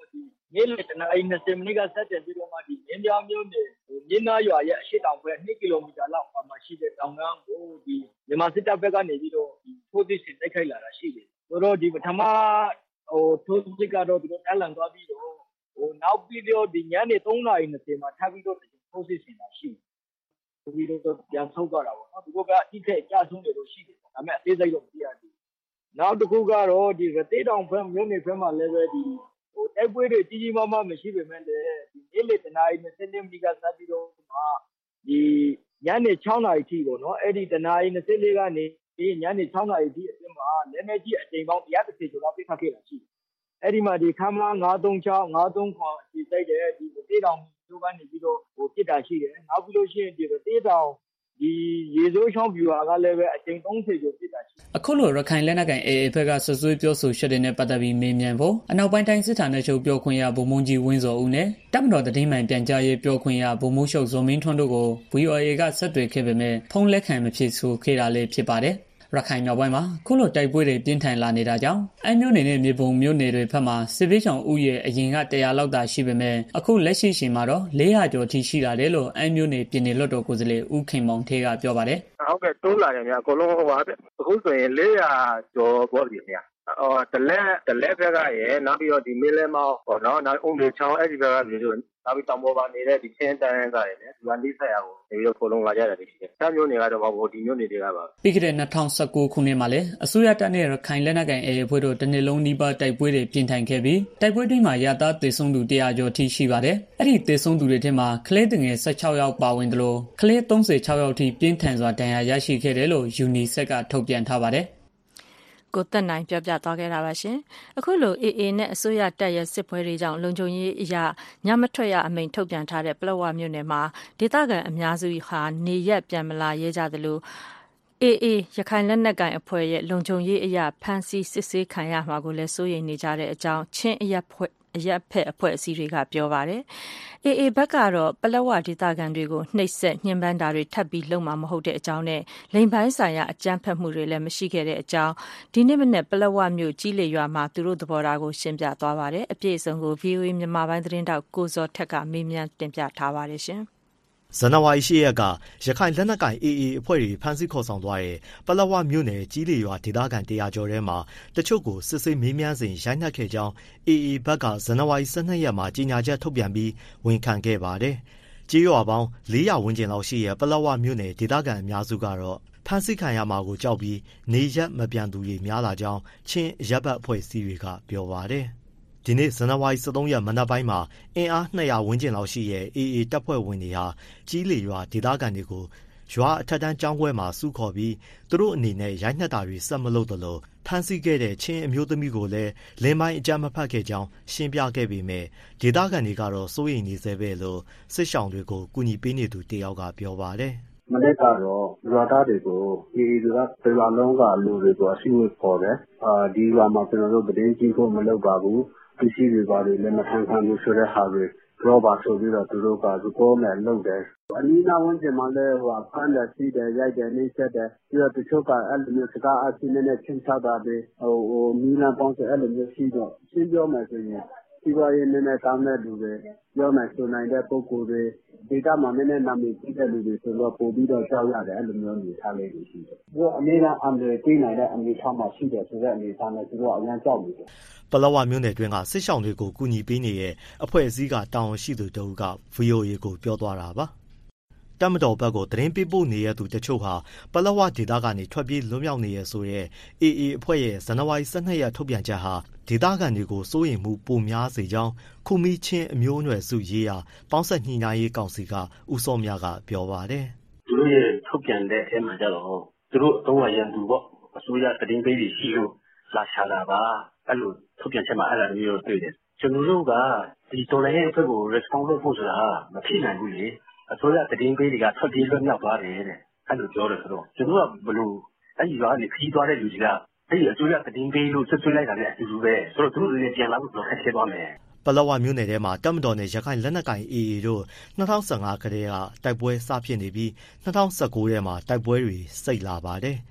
နေ့လယ်တနာရီ၂၀မိနစ်ကစတင်ပြီးတော့မှဒီမင်းပြားမြို့နယ်မြင်းနာရွာရဲ့အရှေ့တောင်ဘက်၂ကီလိုမီတာလောက်အမှာရှိတဲ့တောင်ကမ်းကိုဒီမြန်မာစစ်တပ်ဘက်ကနေပြီးတော့ဒီထိုးစစ်ဆင်တိုက်ခိုက်လာတာရှိတယ်ဆိုတော့ဒီပထမဟိုထိုးစစ်ကတော့သူတို့တက်လန်သွားပြီးတော့ဟိုနောက်ပြီးတော့ဒီညနေ၃နာရီ၂၀မှာထပ်ပြီးတော့ထိုးစစ်ဆင်တာရှိတယ်ပြီးတော့ပြန်ဆုတ်သွားတာပေါ့နော်သူတို့ကအတိအကျအကျဆုံးတွေလို့ရှိတယ်ဒါပေမဲ့အသေးစိတ်တော့မသိရဘူးနောက်တစ်ခုကတော့ဒီရသေးတောင်ဘက်မြို့နယ်ဘက်မှာလည်းပဲဒီဟိုတိုက်ပွဲတွေကြီးကြီးမားမားမရှိပေမဲ့လည်းဒီနေ့လေတနာရီ၂၀မိနစ်ကစပြီးတော့မှဒီညနေ၆နာရီထိပေါ့နော်အဲ့ဒီတနာရီ၂၄ကနေဒီညနေ၆နာရီထိအတွင်းမှာလက်နက်ကြီးအကြိမ်ပေါင်း၁၁၀ကျော်လောက်ပြစ်ခတ်ခဲ့တာရှိတယ်အဲ့ဒီမှာဒီခမလား၅၃၆ ၅၃၇ဒီစိတ်တဲ့ဒီရသေးတောင်တို့ကနေပြီးတော့ဟိုပြစ်တာရှိတယ်နောက်ပြီးလို့ရှိရင်ဒီရသေးတောင်ဒီရေစိုးချောင်းပြူဟာကလည်းပဲအကြိမ်၃၀ကျော်ပြစ်တာရှိတယ်အခုလိုရခိုင်လက်နက်ကိုင် အေအေ ဘက်ကဆွဆွေးပြောဆိုချက်တွေနဲ့ပတ်သက်ပြီးမေးမြန်းဖို့အနောက်ပိုင်းတိုင်းစစ်ဌာနချုပ်ပြောခွင့်ရဗိုလ်မှူးကြီးဝင်းစောဦးနဲ့တပ်မတော်သတင်းမှန်ပြန်ကြားရေးပြောခွင့်ရဗိုလ်မှူးချုပ်ဇော်မင်းထွန်းတို့ကို ဗွီအိုအေ ကဆက်သွယ်ခဲ့ပေမဲ့ဖုန်းလက်ခံမဖြစ်ဆိုခဲ့တာလည်းဖြစ်ပါတယ်ရခိုင်မြောက်ပိုင်းမှာခုလိုတိုက်ပွဲတွေပြင်းထန်လာနေတာကြောင့်အမျိုးနယ်နဲ့မြေပုံမျိုးနယ်တွေဘက်မှာစစ်ဘေးရှောင်ဥယေအရင်ကတရာလောက်သာရှိပေမဲ့အခုလက်ရှိချိန်မှာတော့၄ရာကျော်ထိရှိလာတယ်လို့အမျိုးနယ်ပြည်နယ်လွှတ်တော်ကိုယ်စားလှယ်ဦးခင်မောင်ထေးကပြောပါတယ်ဟုတ်ကဲ့တိုးလာတယ်များအကုန်လုံးဟိုပါအခုဆိုရင်၄ရာကျော်ပေါ့ဒီများအော်တလက်တလက်ဘက်ကရယ်နောက်ပြီးတော့ဒီမင်းလဲမောင်းပေါ့နော်နောက်အုံတွေချောင်းအဲ့ဒီဘက်ကပြည်လို့နောက်ပြီးတောင်ပေါ်ပါနေတဲ့ဒီချင်းတန်းကရယ်နဲ့ဒီဝန်ဒီဆက်ရကိုဒီလိုပုံလုံးလာကြတယ်ဒီချင်းတန်းမျိုးတွေကတော့မဟုတ်ဒီမျိုးတွေတွေကပါပြီးခဲ့တဲ့၂၀၁၉ခုနှစ်မှာလည်းအစိုးရတပ်နဲ့ရခိုင်လက်နက်ကိုင်အေအေဖွဲ့တို့တနေ့လုံးနီးပါးတိုက်ပွဲတွေပြင်းထန်ခဲ့ပြီးတိုက်ပွဲတွေမှာရသားသေဆုံးသူတရာကျော်ထိရှိပါတယ်အဲ့ဒီသေဆုံးသူတွေထဲမှာကလေးငယ်၁၆ယောက်ပါဝင်တယ်လို့ကလေး၃၆ယောက်ထိပြင်းထန်စွာဒဏ်ရာရရှိခဲ့တယ်လို့ယူနီဆက်ကထုတ်ပြန်ထားပါတယ်ကိုသက်နိုင်ပြောပြသွားခဲ့တာပါရှင်အခုလို အေအေ နဲ့အစိုးရတပ်ရဲ့စစ်ပွဲတွေကြောင့်လုံခြုံရေးအရာညမထွက်ရအမိန့်ထုတ်ပြန်ထားတဲ့ပလက်ဝမြို့နယ်မှာဒေသခံအများစုဟာနေရက်ပြန်မလာရဲကြသလို အေအေ ရခိုင်လက်နက်ကိုင်အဖွဲ့ရဲ့လုံခြုံရေးအရာဖမ်းဆီးစစ်ဆေးခံရမှာကိုလည်းစိုးရိမ်နေကြတဲ့အကြောင်းချင်းအရက်ဖွဲ့အရက်ဖက်အဖွဲ့အစည်းတွေကပြောပါတယ်။ အေအေ ဘက်ကတော့ပလက်ဝဒေသခံတွေကိုနှိပ်စက်ညှဉ်းပန်းတာတွေထပ်ပြီးလုပ်မှာမဟုတ်တဲ့အကြောင်းနဲ့လိမ်ပိုင်းဆိုင်ရာအကြမ်းဖက်မှုတွေလည်းမရှိခဲ့တဲ့အကြောင်းဒီနေ့မနေ့ပလက်ဝမြို့ကြီးလေရွာမှာသူတို့သဘောထားကိုရှင်းပြသွားပါတယ်။အပြည့်အစုံကို ဗွီအိုအေ မြန်မာပိုင်းသတင်းတောက်ကိုဇော်ထက်ကမေးမြန်းတင်ပြထားပါတယ်ရှင်။ဇန်နဝါရီ၈ရက်ကရခိုင်လက်နက်ကိုင် အေအေ အဖွဲ့တွေဖမ်းဆီးခေါ်ဆောင်သွားတဲ့ပလက်ဝမြို့နယ်ကြီးလေရွာဒေသခံတရာကျော်ထဲမှာတချို့ကိုစစ်ဆေးမေးမြန်းစဉ်ရိုက်နှက်ခဲ့ကြောင်း အေအေ ဘက်ကဇန်နဝါရီ၁၂ရက်မှာကြေညာချက်ထုတ်ပြန်ပြီးဝန်ခံခဲ့ပါတယ်။ကြေးရွာပေါင်း၄ရာဝန်းကျင်လောက်ရှိတဲ့ပလက်ဝမြို့နယ်ဒေသခံအများစုကတော့ဖမ်းဆီးခံရမှာကိုကြောက်ပြီးနေရက်မပြန်သူတွေများလာကြောင်းချင်းရပ်ဘက်အဖွဲ့အစည်းတွေကပြောပါတယ်။ဒီနေ့ဇန်နဝါရီ၁၃ရက်မနက်ပိုင်းမှာအင်အား၂ရာဝန်းကျင်လောက်ရှိတဲ့ အေအေ တပ်ဖွဲ့ဝင်တွေဟာကြီးလေရွာဒေသခံတွေကိုရွာအထက်တန်းကျောင်းခွဲမှာစုခေါ်ပြီးသူတို့အနေနဲ့ရိုက်နှက်တာတွေဆက်မလုပ်သလိုဖမ်းဆီးခဲ့တဲ့ချင်းအမျိုးသမီးကိုလည်းလင်းပိုင်းအကြမ်းမဖက်ခဲ့ကြောင်းရှင်းပြခဲ့ပေမဲ့ဒေသခံတွေကတော့စိုးရိမ်နေစေပဲလို့စစ်ရှောင်တွေကိုကူညီပေးနေသူတယောက်ကပြောပါတယ်မနေ့ကတော့ရွာသားတွေကိုအေအေကပြည်တော်လုံးကလူတွေကိုအစည်းအဝေးခေါ်တယ်အာဒီရွာမှာကျွန်တော်တို့သတင်းကြည့်ဖို့မလုပ်ပါဘူးပစ္စည်းတွေပါလေလက်မထမ်းခံလို့ဆိုတဲ့ဟာတွေရောပါဆိုပြီးတော့သူတို့ကသူကောနဲ့လုပ်တယ်အနည်းနာဝန်ကျင်မှာလည်းဟိုဖမ်းတယ်စီးတယ်ရိုက်တယ်နှိမ့်ဆက်တယ်ပြီးတော့တချို့ကအဲ့လိုမျိုးစကားအချင်းနဲ့ချင်းချတာတွေဟိုဟိုမီလန်ပေါင်းစအဲ့လိုမျိုးရှိတော့ရှင်းပြောမယ်ဆိုရင်ဒီပါရင်နည်းနည်းတောင်းတဲ့လူတွေပြောမယ်ဆိုနိုင်တဲ့ပုံကိုယ်တွေဒေတာမှာနည်းနည်းနာမည်ကြီးတဲ့လူတွေဆိုတော့ပို့ပြီးတော့ကြောက်ရတယ်အဲ့လိုမျိုးနေထားလေးတွေရှိတယ်။သူကအများအားအမြဲပြေးနိုင်တဲ့အနေထားမှာရှိတယ်ဆိုတဲ့အနေထားနဲ့သူတို့အများကြောက်နေတယ်။ပလက်ဝမြို့နယ်တွင်းကစစ်ရှောင်တွေကိုကူညီပေးနေတဲ့အဖွဲ့အစည်းကတာဝန်ရှိသူတဦးက ဗွီအိုအေကိုပြောသွားတာပါ။တပ်မတော်ဘက်ကိုသတင်းပေးပို့နေတဲ့သူတချို့ဟာပလက်ဝဒေသကနေထွက်ပြေးလွတ်မြောက်နေရဆိုတဲ့ အေအေ အဖွဲ့ရဲ့ဇန်နဝါရီ၁၂ရက်ထုတ်ပြန်ချက်ဟာဒေသခံတွေကိုစိုးရိမ်မှုပိုများစေကြောင်းခုမီချင်းအမျိုးအနွယ်စုရေးရာပေါင်းဆက်ညှိနှိုင်းရေးကောင်စီကဦးစောမြကပြောပါတယ်။သူတို့ရဲ့ထုတ်ပြန်တဲ့အထဲမှာကျတော့သူတို့အတော့ရန်သူပေါ့အစိုးရသတင်းပေးပြီးရှိလို့လာရှာလာပါအဲ့လိုထုတ်ပြန်ချက်မှာအဲ့လိုမျိုးတွေ့တယ်။ကျွန်တော်တို့ကဒီတော်လည်းအဖွဲ့ကို response လုပ်ဖို့ဆိုတာမဖြစ်နိုင်ဘူးလေ။အစိုးရသတင်းပေးတွေကထွက်ပြေးလွတ်မြောက်သွားတယ်တဲ့အဲ့လိုပြောတယ်ဆိုတော့ကျွန်တော်ကဘလို့အဲ့ဒီရွာကနေခီးသွားတဲ့လူတွေကအဲ့ဒီအစိုးရသတင်းပေးလို့ဆွဆွလိုက်တာလည်းအတူတူပဲဆိုတော့သူတို့လည်းပြန်လာဖို့တော့ခက်ခဲသွားမယ်ပလက်ဝမြို့နယ်ထဲမှာတပ်မတော်နဲ့ရခိုင်လက်နက်ကိုင် အေအေ တို့၂၀၁၅ကတည်းကတိုက်ပွဲစဖြစ်နေပြီး၂၀၁၉ထဲမှာတိုက်ပွဲတွေစိတ်လာပါတယ်။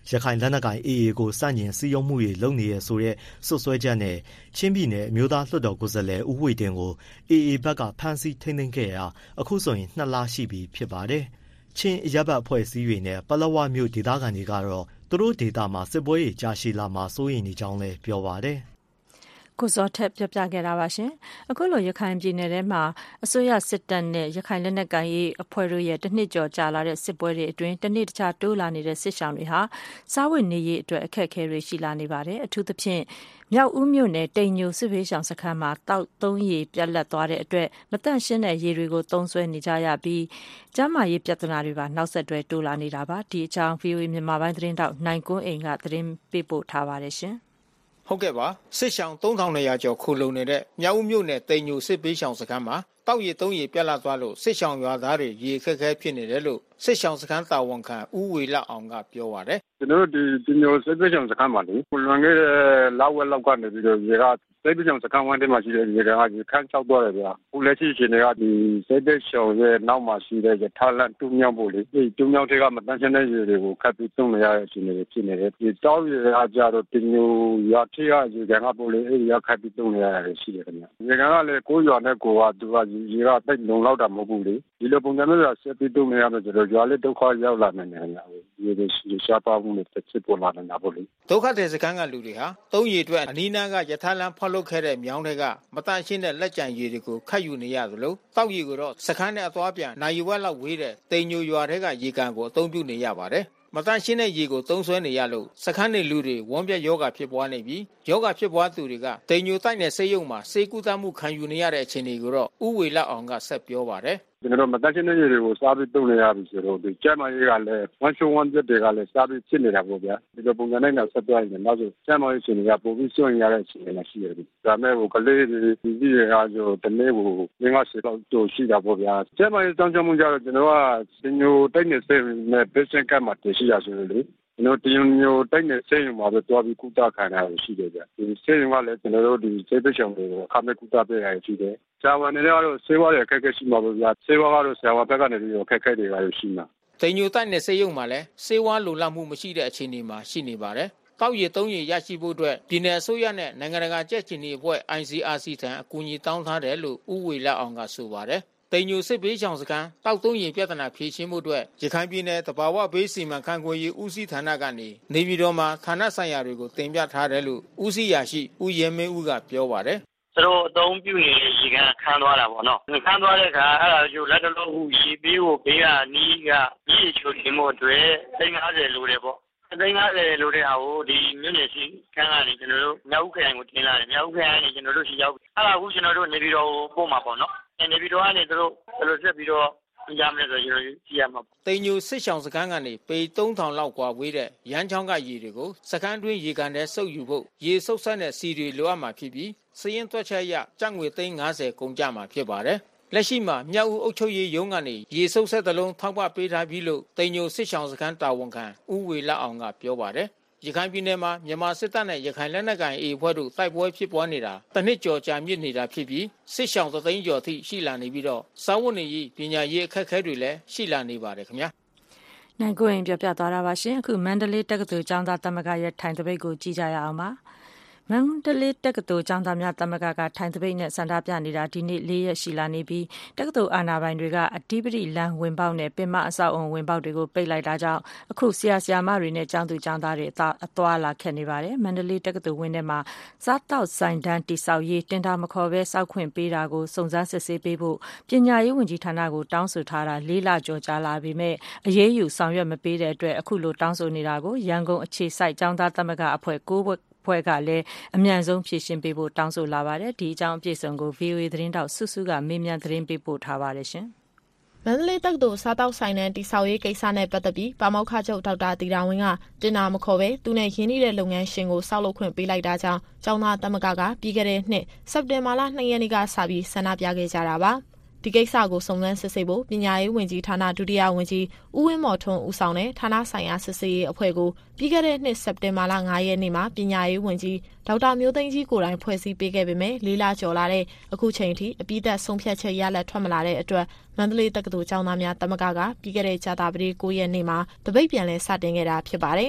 ရခိုင်လက်နက်ကိုင် အေအေ ကိုစန့်ကျင်စည်းရုံးမှုတွေလုပ်နေရဆိုတဲ့စွပ်စွဲချက်နဲ့ချင်းပြည်နယ်အမျိုးသားလွှတ်တော်ကိုယ်စားလှယ်ဦးဝှေ့တင်းကို အေအေ ဘက်ကဖမ်းဆီးထိန်းသိမ်းခဲ့တာအခုဆိုရင်နှစ်လရှိပြီဖြစ်ပါတယ်။ချင်းအရပ်ဘက်အဖွဲ့အစည်းတွေနဲ့ပလက်ဝမြို့ဒေသခံတွေကတော့သူတို့ဒေသမှာစစ်ပွဲတွေကြာရှည်လာမှာစိုးရိမ်နေကြောင်းလည်းပြောပါတယ်။ကိုစောထက်ပြောပြခဲ့တာပါရှင်အခုလိုရခိုင်ပြည်နယ်ထဲမှာအစိုးရစစ်တပ်နဲ့ရခိုင်လက်နက်ကိုင်ရေးအဖွဲ့တို့ရဲ့တနှစ်ကျော်ကြာလာတဲ့စစ်ပွဲတွေအတွင်းတနေ့တခြားတိုးလာနေတဲ့စစ်ဆောင်တွေဟာစားဝတ်နေရေးအတွက်အခက်အခဲတွေရှိလာနေပါတယ်အထူးသဖြင့်မြောက်ဦးမြို့နယ်တိမ်ညိုစစ်ဘေးရှောင်စခန်းမှာတောက်သုံးရေပြတ်လက်သွားတဲ့အတွက်မတန့်ရှင်းတဲ့ရေတွေကိုသုံးစွဲနေကြရပြီးကျန်းမာရေးပြဿနာတွေပါနောက်ဆက်တွဲတိုးလာနေတာပါဒီအကြောင်း ဗီအိုအေ မြန်မာပိုင်းသတင်းတောက်နိုင်ကွန်းအိမ်ကသတင်းပေးပို့ထားပါတယ်ရှင်ဟုတ်ကဲ့ပါစစ်ရှောင်းသုံးထောင်နှစ်ရာကျော်ခိုလုံနေတဲ့မြောက်ဦးမြို့နယ်တိမ်ညိုစစ်ပေးရှောင်စခန်းမှာတောက်ရည်သုံးရည်ပြတ်လာသွားလို့စစ်ရှောင်းရွာသားတွေရေခက်ခဲဖြစ်နေတယ်လို့စစ်ရှောင်းစခန်းတာဝန်ခံဦးဝေလအောင်ကပြောပါတယ်ကျွန်တော်တို့ဒီတိမ်ညိုစစ်ပေးရှောင်စခန်းမှာလေလွန်ခဲ့တဲ့လောက်ဝက်လောက်ကနေပြီးတော့ရေကစစ်ပေးရှောင်စခန်းဝန်းထဲမှာရှိတဲ့ရေကရေခန်းချောက်သွားတယ်ဗျာအခုလက်ရှိရှင်တွေကဒီစစ်ပေးရှောင်ရဲ့နောက်မှာရှိတဲ့ရထားလမ်းတူးမြောက်ဖို့လေဒီတူးမြောက်တွေကမတန်းရှင်းတဲ့ရေတွေကိုခတ်ပြီးသုံးနေရတဲ့အခြေအနေဖြစ်နေတယ်ဒီတောက်ရည်ကကြတော့တိမ်ညိုရွာထိကရေကကပို့လေအဲ့ဒီကခတ်ပြီးသုံးနေရတယ်ရှိတယ်ခင်ဗျရေကကလည်းကိုးရွာနဲ့ကိုကသူကရေကတိတ်လုံလောက်တာမဟုတ်ဘူးလေဒီလိုပုံစံမျိုးကဆက်ပြီးသုံးနေရတော့ကျွန်တော်ရွာလေးဒုက္ခရောက်လာနေတယ်ခင်ဗျရေတွေရှားပါမှုနဲ့တစ်ချက်ပေါ်လာနေတာပေါ့လေဒုက္ခတဲ့စခန်းကလူတွေဟာသုံးရည်အတွက်အနီးနားကရထားလမ်းဖောက်လုပ်ခဲ့တဲ့မြောင်းတွေကမတန့်ရှင်းတဲ့လက်ကျန်ရေတွေကိုခတ်ယူနေရသလိုတောက်ရည်ကိုတော့စခန်းနဲ့အသွားပြန်နိုင်ရွက်လောက်ဝေးတဲ့တိမ်ညိုရွာထဲကရေကန်ကိုအသုံးပြုနေရပါတယ်မတန့်ရှင်းတဲ့ရေကိုသုံးစွဲနေရလို့စခန်းနေလူတွေဝမ်းပြက်ယောဂဖြစ်ပွားနေပြီးယောဂဖြစ်ပွားသူတွေကတိမ်ညိုတိုက်နယ်ဆေးရုံမှာဆေးကုသမှုခံယူနေရတဲ့အခြေအနေကိုတော့ဥဝေလအောင်ကဆက်ပြောပါတယ်ကျွန်တော်မတန့်ရှင်းတဲ့ရေတွေကိုစားပြီးသုံးနေရပြီဆိုတော့ဒီကျန်းမာရေးကလည်းဝမ်းချုံဝမ်းပြက်တွေကလည်းစားပြီးဖြစ်နေတာပေါ့ဗျာဒီလိုပုံစံနဲ့ဆက်ပြရင်နောက်ဆိုကျန်းမာရေးရှင်တွေကပိုပြီးစွန့်ရတဲ့အခြေအနေရှိတယ်ဒါမဲ့ဟိုကလေးတွေဒီကြီးတွေကဆိုတနေ့ကိုငါးဆယ်လောက်တော့ရှိတာပေါ့ဗျာကျန်းမာရေးစောင့်ရှောက်မှုကြတော့ကျွန်တော်ကစညိုတိုက်နေစေနဲ့ပက်စင်ကတ်မှာတရှိရဆိုလို့လေကျွန်တော်တင်မျိုးတိုက်နေစေမှာပဲတွားပြီးကုသခံရလို့ရှိတယ်ဗျဒီစေရုံကလည်းကျွန်တော်တို့ဒီစေပရှောင်တွေကိုအခမဲ့ကုသပေးရရှိတယ်ဆရာဝန်တွေကတော့ဆေးဝါးတွေအခက်အခဲရှိမှာပေါ့ဗျာဆေးဝါးကတော့ဆရာဝန်ဘက်ကနေပြီးတော့အခက်အခဲတွေကတော့ရှိမှာတိမ်ညိုတိုက်နယ်ဆေးရုံမှာလည်းဆေးဝါးလုံလောက်မှုမရှိတဲ့အခြေအနေမှာရှိနေပါတယ်တောက်ရည်သုံးရည်ရရှိဖို့အတွက်ပြည်내အစိုးရနဲ့နိုင်ငံတကာကြက်ချင်နေအဖွဲ့ အိုင် စီ အာರ್ စီ ထံအကူအညီတောင်းထားတယ်လို့ဥဝေလအောင်ကဆိုပါတယ်တိမ်ညိုစစ်ဘေးရှောင်စခန်းတောက်သုံးရည်ပြဿနာဖြေရှင်းမှုအတွက်ရခိုင်ပြည်နယ်တဘာဝဘေးစီမံခန့်ခွဲရေးဦးစီးဌာနကနေနေပြည်တော်မှာဌာနဆိုင်ရာတွေကိုတင်ပြထားတယ်လို့ဦးစီးရာရှိဦးရဲမင်းဦးကပြောပါတယ်သူတို့အသုံးပြုနေတဲ့ရေကန်ခန်းသွားတာပေါ့နော်ခန်းသွားတဲ့အခါအဲ့ဒါကျိုးလက်တလုံးဟူရေပေးဖို့ဘေးကနီးကရေချိုတင်ဖို့အတွက်သိန်း၅၀လိုတယ်ပေါ့သိန်း၅၀လိုတဲ့ဟာကိုဒီမြို့နယ်စီခန်းကနေကျွန်တော်တို့မြောက်ဦးခရိုင်ကိုတင်လာတယ်မြောက်ဦးခရိုင်ကနေကျွန်တော်တို့ရှိရောက်အဲ့ဒါအခုကျွန်တော်တို့နေပြည်တော်ကိုပို့မှာပေါ့နော်နေပြည်တော်ကနေသူတို့ဘယ်လိုဆက်ပြီးတော့ရမယ်ဆိုကျွန်တော်ကြည့်ရမှာတိမ်ညိုစစ်ရှောင်စခန်းကနေပေသုံးထောင်လောက်กว่าဝေးတဲ့ရမ်းချောင်းကရေတွေကိုစခန်းတွင်းရေကန်ထဲစုပ်ယူဖို့ရေစုပ်ဆက်တဲ့စီတွေလိုအပ်မှာဖြစ်ပြီးစရင်တွက်ချက်ရကျပ်ငွေသိန်း၅၀ကုန်ကြမှာဖြစ်ပါတယ်လက်ရှိမှာမြောက်ဦးအုပ်ချုပ်ရေးရုံးကနေရေစုပ်ဆက်သလုံးထောက်ပပေးထားပြီးလို့တိမ်ညိုစစ်ရှောင်စခန်းတာဝန်ခံဦးဝေလအောင်ကပြောပါတယ်ရခိုင်ပြည်နယ်မှာမြန်မာစစ်တပ်နဲ့ရခိုင်လက်နက်ကိုင်အေအဖွဲ့တို့တိုက်ပွဲဖြစ်ပွားနေတာတနစ်ကျော်ကြာမြင့်နေတာဖြစ်ပြီးစစ်ရှောင်သသိန်းကျော်ထိရှိလာနေပြီးတော့စာဝတ်နေရေးပညာရေးအခက်အခဲတွေလည်းရှိလာနေပါတယ်ခင်ဗျာနိုင်ကိုရင်ပြောပြသွားတာပါရှင်အခုမန္တလေးတက္ကသိုလ်ကျောင်းသားသမဂ္ဂရဲ့ထိုင်တပိတ်ကိုကြည့်ကြရအောင်ပါမန္တလေးတက္ကသိုလ်ကျောင်းသားများသမဂ္ဂကထိုင်တပိတ်နဲ့စန္ဒပြနေတာဒီနေ့၄ရက်ရှိလာနေပြီးတက္ကသိုလ်အာဏာပိုင်တွေကအဓိပတိလမ်းဝင်ပေါက်နဲ့ပင်မအဆောက်အုံဝင်ပေါက်တွေကိုပိတ်လိုက်တာကြောင့်အခုဆရာဆရာမတွေနဲ့ကျောင်းသူကျောင်းသားတွေအသွားလာခက်နေပါတယ်မန္တလေးတက္ကသိုလ်ဝင်းထဲမှာစားတောက်ဆိုင်တန်းတိဆောက်ရေးတင်တာမခေါ်ပဲစောက်ခွင့်ပေးတာကိုစုံစမ်းစစ်ဆေးပေးဖို့ပညာရေးဝန်ကြီးဌာနကိုတောင်းဆိုထားတာ၄လကျော်ကြာလာပြီမဲ့အရေးယူဆောင်ရွက်မပေးတဲ့အတွက်အခုလိုတောင်းဆိုနေတာကိုရန်ကုန်အခြေစိုက်ကျောင်းသားသမဂ္ဂအဖွဲ့ကိုဖွဲ့ကလည်းအမြန်ဆုံးဖြေရှင်းပေးဖို့တောင်းဆိုလာပါတယ်ဒီအကြောင်းအပြည့်အစုံကို ဗီအိုအေ သတင်းတောက်စုစုကမေးမြန်းသတင်းပေးပို့ထားပါတယ်ရှင်မန္တလေးတက္ကသိုလ်စားတောက်ဆိုင်နဲ့တိဆောက်ရေးကိစ္စနဲ့ပတ်သက်ပြီးပါမောက္ခချုပ်ဒေါက်တာတီတာဝင်းကတင်တာမခေါ်ပဲသူနဲ့ရင်းနှီးတဲ့လုပ်ငန်းရှင်ကိုစောက်လုပ်ခွင့်ပေးလိုက်တာကြောင့်ကျောင်းသားသမဂ္ဂကပြီးခဲ့တဲ့နှစ်စက်တင်ဘာလ၂ရက်နေ့ကစပြီးဆန္ဒပြခဲ့ကြတာပါဒီကိစ္စကိုစုံစမ်းစစ်ဆေးဖို့ပညာရေးဝန်ကြီးဌာနဒုတိယဝန်ကြီးဦးဝင်းမော်ထွန်းဦးဆောင်တဲ့ဌာနဆိုင်ရာစစ်ဆေးရေးအဖွဲ့ကိုပြီးခဲ့တဲ့နှစ်စက်တင်ဘာလ၅ရက်နေ့မှာပညာရေးဝန်ကြီးဒေါက်တာမျိုးသိန်းကြီးကိုယ်တိုင်ဖွဲ့စည်းပေးခဲ့ပေမဲ့လေးလကျော်လာတဲ့အခုချိန်ထိအပြီးသက်ဆုံးဖြတ်ချက်ရလဒ်ထွက်မလာတဲ့အတွက်မန္တလေးတက္ကသိုလ်ကျောင်းသားများသမဂ္ဂကပြီးခဲ့တဲ့ကြာသပတေး၉ရက်နေ့မှာတပိတ်ပြန်လည်စတင်ခဲ့တာဖြစ်ပါတယ်။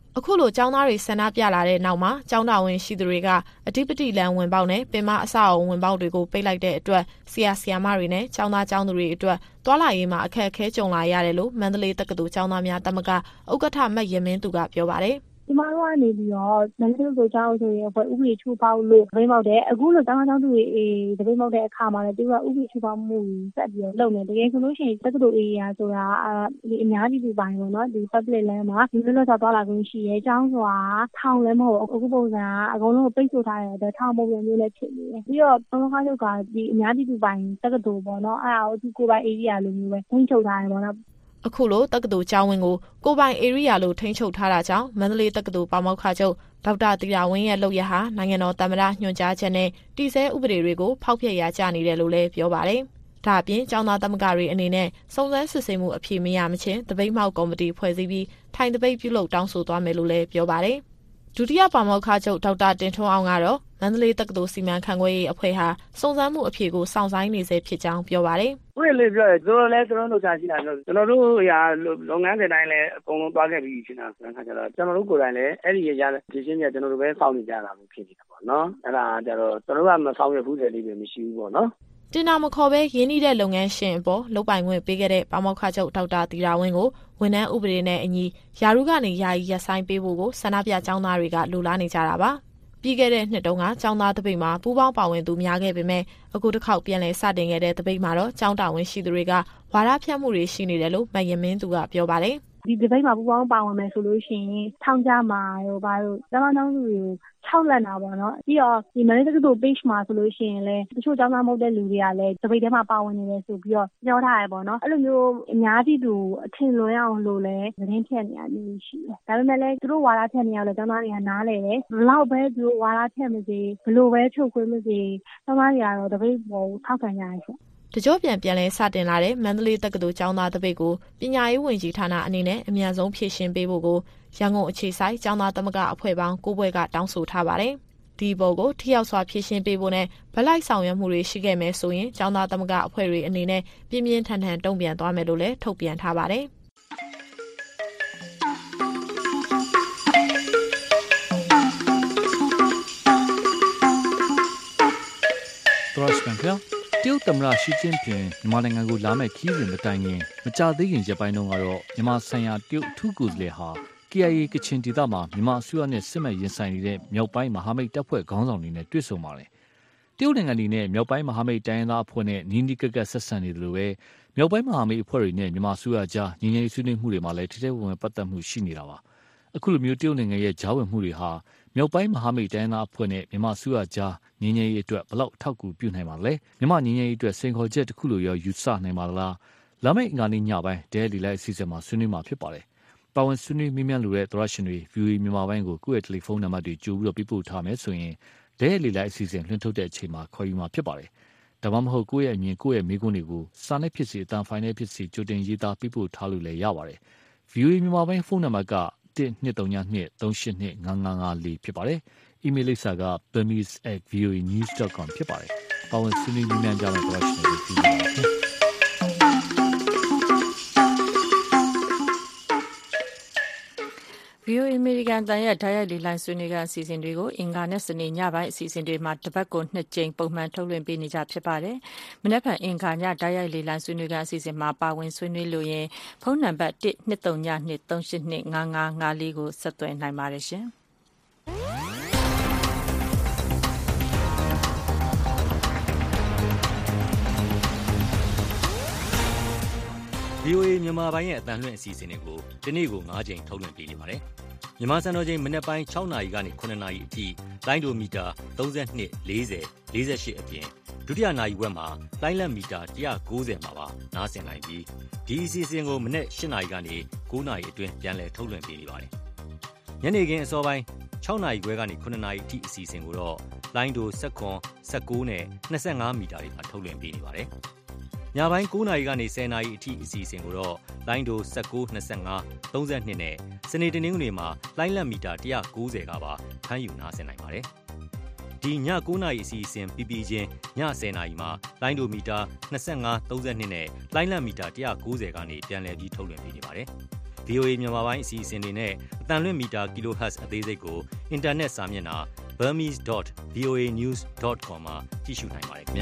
အခုလိုကျောင်းသားတွေဆန္ဒပြလာတဲ့နောက်မှာကျောင်းတော်ဝင်ရှိသူတွေကအဓိပတိလမ်းဝင်ပေါက်နဲ့ပင်မအဆောက်အုံဝင်ပေါက်တွေကိုပိတ်လိုက်တဲ့အတွက်ဆရာဆရာမတွေနဲ့ကျောင်းသားကျောင်းသူတွေအတွက်တွာလာရေးမှာအခက်အခဲကြုံလာရတယ်လို့မန္တလေးတက္ကသိုလ်ကျောင်းသားများသမဂ္ဂဥက္ကဋ္ဌမတ်ရမင်းသူကပြောပါတယ်ကျမတို့ကနေပြီးတော့မန္တလေးကိုကျောင်းဆိုရင်အဖွဲ့ဥပဒေချိုးဖောက်လို့တပိတ်မောက်တယ်အခုလိုကျောင်းသားကျောင်းသူတွေအေးတပိတ်မောက်တဲ့အခါမှာလည်းသူကဥပဒေချိုးဖောက်မှုဆက်ပြီးတော့လုပ်နေတကယ်ဆိုလို့ရှိရင်တက္ကသိုလ် area ဆိုတာဒီအများကြီးဒီပိုင်းပေါ့နော်ဒီ public land မှာဒီလိုလိုသွားသွားလာခွင့်ရှိရဲကျောင်းဆိုတာထောင်လည်းမဟုတ်အခုပုံစံအကုန်လုံးပိတ်ဆို့ထားတဲ့အတွက်ထောင်ပုံစံမျိုးလည်းဖြစ်နေတယ်ပြီးတော့ဘုံခါချုပ်ကဒီအများကြီးဒီပိုင်းတက္ကသိုလ်ပေါ့နော်အဲ့ဒါကိုဒီကိုပိုင်း area လိုမျိုးပဲထိန်းချုပ်ထားတယ်ပေါ့နော်အခုလိုတက္ကသိုလ်ကျောင်းဝင်းကိုကိုပိုင် area လို့ထိန်းချုပ်ထားတာကြောင့်မန္တလေးတက္ကသိုလ်ပါမောက္ခချုပ်ဒေါက်တာသီတာဝင်းရဲ့လုပ်ရဟာနိုင်ငံတော်သမ္မတညွှန်ကြားချက်နဲ့တည်ဆဲဥပဒေတွေကိုဖောက်ဖျက်ရာကျနေတယ်လို့လည်းပြောပါတယ်။ဒါအပြင်ကျောင်းသားသမဂ္ဂတွေအနေနဲ့စုံစမ်းစစ်ဆေးမှုအဖြေမရမချင်းတပိတ်မှောက်ကော်မတီဖွဲ့စည်းပြီးထိုင်တပိတ်ပြုလုပ်တောင်းဆိုသွားမယ်လို့လည်းပြောပါတယ်။ဒုတိယပါမောက္ခချုပ်ဒေါက်တာတင်ထွန်းအောင်ကတော့မန္တလေးတက္ကသိုလ်စီမံခန့်ခွဲရေးအဖွဲ့ဟာစုံစမ်းမှုအဖြေကိုစောင့်ဆိုင်းနေစေဖြစ်ကြောင်းပြောပါတယ်။ဥပဒေလေးပြောရဲသူတို့လည်းသူတို့လုပ်ချင်ရှိတာပြောကျွန်တော်တို့ရာလုပ်ငန်းတွေတိုင်းလည်းအကုန်လုံးသွားခဲ့ပြီးရှင်းတာဆိုတော့ကျွန်တော်တို့ကိုယ်တိုင်လည်းအဲ့ဒီရတဲ့ဒီရှင်းပြကျွန်တော်တို့ပဲစောင့်နေကြတာမျိုးဖြစ်နေတာပေါ့နော်။အဲ့ဒါကြတော့ကျွန်တော်တို့ကမဆောင်ရဘူးတဲ့လေးတွေမရှိဘူးပေါ့နော်။တင်နာမခေါ်ပဲရင်းနှီးတဲ့လုပ်ငန်းရှင်အပေါ်လုပ်ပိုင်ခွင့်ပေးခဲ့တဲ့ပါမောက္ခချုပ်ဒေါက်တာသီတာဝင်းကိုဝန်ထမ်းဥပဒေနဲ့အညီယာရုကနေယာယီရပ်ဆိုင်းပေးဖို့ကိုဆန္ဒပြကျောင်းသားတွေကလိုလားနေကြတာပါ။ပြီးခဲ့တဲ့နှစ်တုန်းကကျောင်းသားတပိတ်မှာပူးပေါင်းပါဝင်သူများခဲ့ပေမဲ့အခုတစ်ခေါက်ပြန်လည်စတင်ခဲ့တဲ့တပိတ်မှာတော့ကျောင်းတော်ဝင်ရှိသူတွေကဝါဒဖြန့်မှုတွေရှိနေတယ်လို့မယမင်းသူကပြောပါတယ်ဒီဒီဘိတ်မှာပူပေါင်းပါဝင်မယ်ဆိုလို့ရှိရင်ထောင်ကြမှာရောဘာလို့ကျောင်းသားသူတွေကိုခြောက်လက်တာပေါ့နော်ပြီးတော့ဒီမန္တလေးတက္ကသိုလ် page မှာဆိုလို့ရှိရင်လည်းတချို့ကျောင်းသားမဟုတ်တဲ့လူတွေကလည်းဒီဘိတ်ထဲမှာပါဝင်နေတယ်ဆိုပြီးတော့ပြောထားရပေါ့နော်အဲ့လိုမျိုးအများကြီးသူအထင်လွဲအောင်လို့လည်းသတင်းဖြန့်နေရမျိုးရှိတယ်ဒါပေမဲ့လည်းသူတို့ဝါဒဖြန့်နေရလို့ကျောင်းသားတွေကနားလေတယ်ဘလောက်ပဲသူတို့ဝါဒဖြန့်မစေဘလို့ပဲချုပ်ခွင့်မစေကျောင်းသားတွေကတော့ဒီဘိတ်ပေါ်ထောက်ခံကြရရှင်တကြောပြန်ပြန်လဲစတင်လာတဲ့မန္တလေးတက္ကသိုလ်ကျောင်းသားတပိတ်ကိုပညာရေးဝန်ကြီးဌာနအနေနဲ့အမြန်ဆုံးဖြည့်ရှင်းပေးဖို့ကိုရန်ကုန်အခြေစိုက်ကျောင်းသားသမဂ္ဂအဖွဲ့ပေါင်း၉ဘွဲ့ကတောင်းဆိုထားပါတယ်။ဒီဘောကိုထိရောက်စွာဖြည့်ရှင်းပေးဖို့နဲ့ဗလိုက်ဆောင်ရွက်မှုတွေရှိခဲ့မယ်ဆိုရင်ကျောင်းသားသမဂ္ဂအဖွဲ့တွေအနေနဲ့ပြင်းပြင်းထန်ထန်တုံ့ပြန်သွားမယ်လို့လည်းထုတ်ပြန်ထားပါတယ်။သရစပန်ကတရုတ်သမ္မတရှီကျင်းပင်မြန်မာနိုင်ငံကိုလာမဲ့ခီးစဉ်မတိုင်ခင်မကြသေးခင်ရက်ပိုင်းတုန်းကတော့မြန်မာဆိုင်ရာတရုတ်ထူးကိုယ်စားလှယ်ဟာ K I A ကချင်ဒေသမှာမြန်မာအစိုးရနဲ့စစ်မှန်ရင်ဆိုင်နေတဲ့မြောက်ပိုင်းမဟာမိတ်တပ်ဖွဲ့ခေါင်းဆောင်တွေနဲ့တွေ့ဆုံပါတယ်။တရုတ်နိုင်ငံအနေနဲ့မြောက်ပိုင်းမဟာမိတ်တိုင်းရင်းသားအဖွဲ့နဲ့နီးနီးကပ်ကပ်ဆက်ဆံနေတယ်လို့ပဲမြောက်ပိုင်းမဟာမိတ်အဖွဲ့တွေနဲ့မြန်မာအစိုးရကြားညီညီဆွေးနွေးမှုတွေမှာလည်းထိထိဝင်ဝင်ပတ်သက်မှုရှိနေတာပါ။အခုလိုမျိုးတရုတ်နိုင်ငံရဲ့ဂျားဝင်မှုတွေဟာမြောက်ပိုင်းမဟာမိတ်တိုင်းရင်းသားအဖွဲ့နဲ့မြန်မာအစိုးရကြားညီညီရေးအတွက်ဘလောက်ထောက်ကူပြုနိုင်ပါလဲ။မြန်မာညီညီရေးအတွက်စိန်ခေါ်ချက်တစ်ခုလိုရောယူဆနိုင်ပါလား။လာမယ့်အင်္ဂါနေ့ညပိုင်းဒဲလီလိုက်အစီအစဉ်မှာဆွေးနွေးမှာဖြစ်ပါတယ်။ပါဝင်ဆွေးနွေးမိမြန်လိုတဲ့သရရှင်တွေ ဗီအိုအေ မြန်မာပိုင်းကိုကိုယ့်ရဲ့တယ်လီဖုန်းနံပါတ်တွေကြိုပြီးတော့ပြပို့ထားမယ်ဆိုရင်ဒဲလီလိုက်အစီအစဉ်လွှင့်ထုတ်တဲ့အချိန်မှာခေါ်ယူမှာဖြစ်ပါတယ်။ဒါမှမဟုတ်ကိုယ့်ရဲ့အမြင်ကိုယ့်ရဲ့မိကွန်းတွေကိုစာနဲ့ဖြစ်စီအတန်ဖိုင်နဲ့ဖြစ်စီကြိုတင်ရေးသားပြပို့ထားလို့လည်းရပါတယ်။ ဗီအိုအေ မြန်မာပိုင်းဖုန်းနံပါတ်ကone two three two three eight two five five fourဖြစ်ပါတယ်။ အီးမေးလ်လိပ်စာက burmese at v o a news dot com ဖြစ်ပါတယ်။ပါဝင်ဆွေးနွေးမြန်ကြမယ့်သရရှင်တွေဖြစ်ပါတယ်။ဗီအိုအေ အမေရိကန်တန်ရဲ့ဓာတ်ရိုက်လေလိုင်းဆွေးနွေးကအစီအစဉ်တွေကိုအင်္ဂါနဲ့စနေညပိုင်းအစီအစဉ်တွေမှာတပတ်ကိုနှစ်ကြိမ်ပုံမှန်ထုတ်လွှင့်ပေးနေကြဖြစ်ပါတယ်။မနက်ဖြန်အင်္ဂါညဓာတ်ရိုက်လေလိုင်းဆွေးနွေးကအစီအစဉ်မှာပါဝင်ဆွေးနွေးလို့ရင်ဖုန်းနံပါတ်one two three two three eight two eight two five five fourကိုဆက်သွယ်နိုင်ပါတယ်ရှင်။ဗီအိုအေ မြန်မာပိုင်းရဲ့အသံလွှင့်အစီအစဉ်တွေကိုဒီနေ့ကို၅ကြိမ်ထုတ်လွှင့်ပေးနေပါတယ်။မြန်မာစံတော်ချိန်မနက်ပိုင်း၆နာရီကနေ၇နာရီအထိလိုင်းဒိုမီတာ၃၂ ၄၀ ၄၈အပြင်ဒုတိယနာရီဝက်မှာလိုင်းလက်မီတာone ninetyမှာပါနားဆင်နိုင်ပြီးဒီအစီအစဉ်ကိုမနက်၈နာရီကနေ၉နာရီအတွင်းပြန်လည်ထုတ်လွှင့်ပေးနေပါတယ်။ညနေခင်းအစောပိုင်း၆နာရီခွဲကနေ၇နာရီအထိအစီအစဉ်ကိုတော့လိုင်းဒို၁၇ ၁၉နဲ့၂၅မီတာတွေမှာထုတ်လွှင့်ပေးနေပါတယ်။ညပိုင်း၉နာရီကနေ၁၀နာရီအထိအစီအစဉ်ကိုတော့လိုင်းဒို၁၉ ၂၅ ၃၂နဲ့စနေတနင်္ဂနွေမှာလိုင်းလက်မီတာone ninetyကပါဖမ်းယူနားဆင်နိုင်ပါတယ်။ဒီည၉နာရီအစီအစဉ်ပြီးပြီးချင်းည၁၀နာရီမှာလိုင်းဒိုမီတာ၂၅ ၃၂နဲ့လိုင်းလက်မီတာone ninetyကနေပြန်လည်ပြီးထုတ်လွှင့်ပေးနေပါတယ်။ဗီအိုအေ မြန်မာပိုင်းအစီအစဉ်တွေနဲ့အသံလွှင့်မီတာ kilohertz အသေးစိတ်ကိုအင်တာနက်စာမျက်နှာ burmese dot v o a news dot com မှာကြည့်ရှုနိုင်ပါတယ်ခင်ဗျာ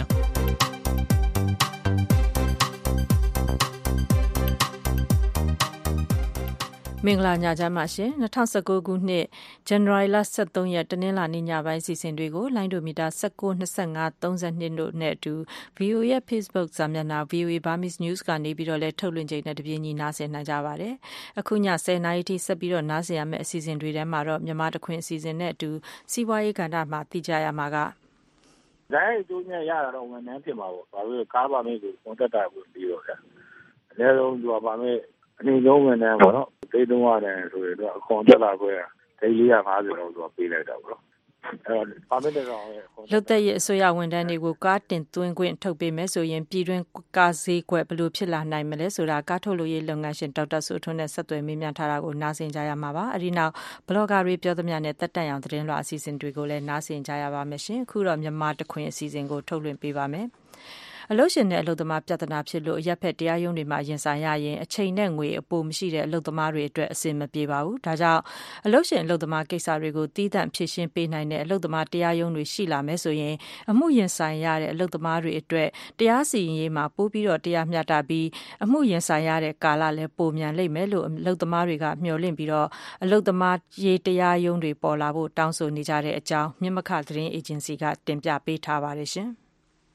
မင်္ဂလာညချမ်းပါရှင်၂၀၁၉ခုနှစ်ဇန်နဝါရီလ၁၃ရက်တနင်္လာနေ့ညပိုင်းစီစဉ်တွေကိုလိုင်းဒိုမီတာ၁၉ ၂၅ ၃၂တို့နဲ့အတူ ဗွီအိုအေ ရဲ့ Facebook စာမျက်နှာ ဗွီအိုအေ Burmese News ကနေပြီးတော့လည်းထုတ်လွှင့်ချိန်နဲ့တပြေးညီနားဆင်နိုင်ကြပါတယ်အခုည၁၀နာရီထိဆက်ပြီးတော့နားဆင်ရမယ့်အစီအစဉ်တွေထဲမှာတော့မြန်မာတခွင်အစီအစဉ်နဲ့အတူစီးပွားရေးကဏ္ဍမှာသိကြရမှာကဒါရဲ့အကျိုးနဲ့ရတာတော့ဝန်ထမ်းဖြစ်မှာပေါ့ဘာလို့ကားပါမယ်ဆိုကွန်တက်တာကိုပြီးတော့ဗျာအနည်းဆုံးသူကပါမယ်အနေဆုံးဝန်ထမ်းပေါ့နော်သိသုံးရတယ်ဆိုရင်တော့အခွန်တက်လာခွဲတိတ်လေးရ၅၀လောက်ဆိုပေးလိုက်တာပေါ့အဲတော့ပါမစ်တဲ့ကောင်ရဲ့လုတ်သက်ရအစိုးရဝန်ထမ်းတွေကိုကားတင်သွင်းခွင့်ထုတ်ပေးမယ်ဆိုရင်ပြည်တွင်းကားဈေးကွက်ဘယ်လိုဖြစ်လာနိုင်မလဲဆိုတာကားထုတ်လို့ရေးလုပ်ငန်းရှင်ဒေါက်တာစိုးထွန်းနဲ့ဆက်သွယ်မေးမြန်းထားတာကိုနားဆင်ကြရမှာပါအဲဒီနောက်ဘလော့ဂါတွေပြောသမျှနဲ့တက်တန့်အောင်သတင်းလွှာအစီအစဉ်တွေကိုလည်းနားဆင်ကြရပါမယ်ရှင်အခုတော့မြန်မာတခွင်အစီအစဉ်ကိုထုတ်လွှင့်ပေးပါမယ်အလုပ်ရှင်နဲ့အလုပ်သမားပြဿနာဖြစ်လို့အရက်ဖက်တရားရုံးတွေမှာရင်ဆိုင်ရရင်အချိန်နဲ့ငွေအပိုမရှိတဲ့အလုပ်သမားတွေအတွက်အဆင်မပြေပါဘူး။ဒါကြောင့်အလုပ်ရှင်အလုပ်သမားကိစ္စတွေကိုတီးသန့်ဖြေရှင်းပေးနိုင်တဲ့အလုပ်သမားတရားရုံးတွေရှိလာမယ်ဆိုရင်အမှုရင်ဆိုင်ရတဲ့အလုပ်သမားတွေအတွက်တရားစီရင်ရေးမှာပိုပြီးတော့တရားမျှတပြီးအမှုရင်ဆိုင်ရတဲ့ကာလလည်းပိုမြန်လိမ့်မယ်လို့အလုပ်သမားတွေကမျှော်လင့်ပြီးတော့အလုပ်သမားရေးတရားရုံးတွေပေါ်လာဖို့တောင်းဆိုနေကြတဲ့အကြောင်းမြမခသတင်းအေဂျင်စီကတင်ပြပေးထားပါတယ်ရှင်။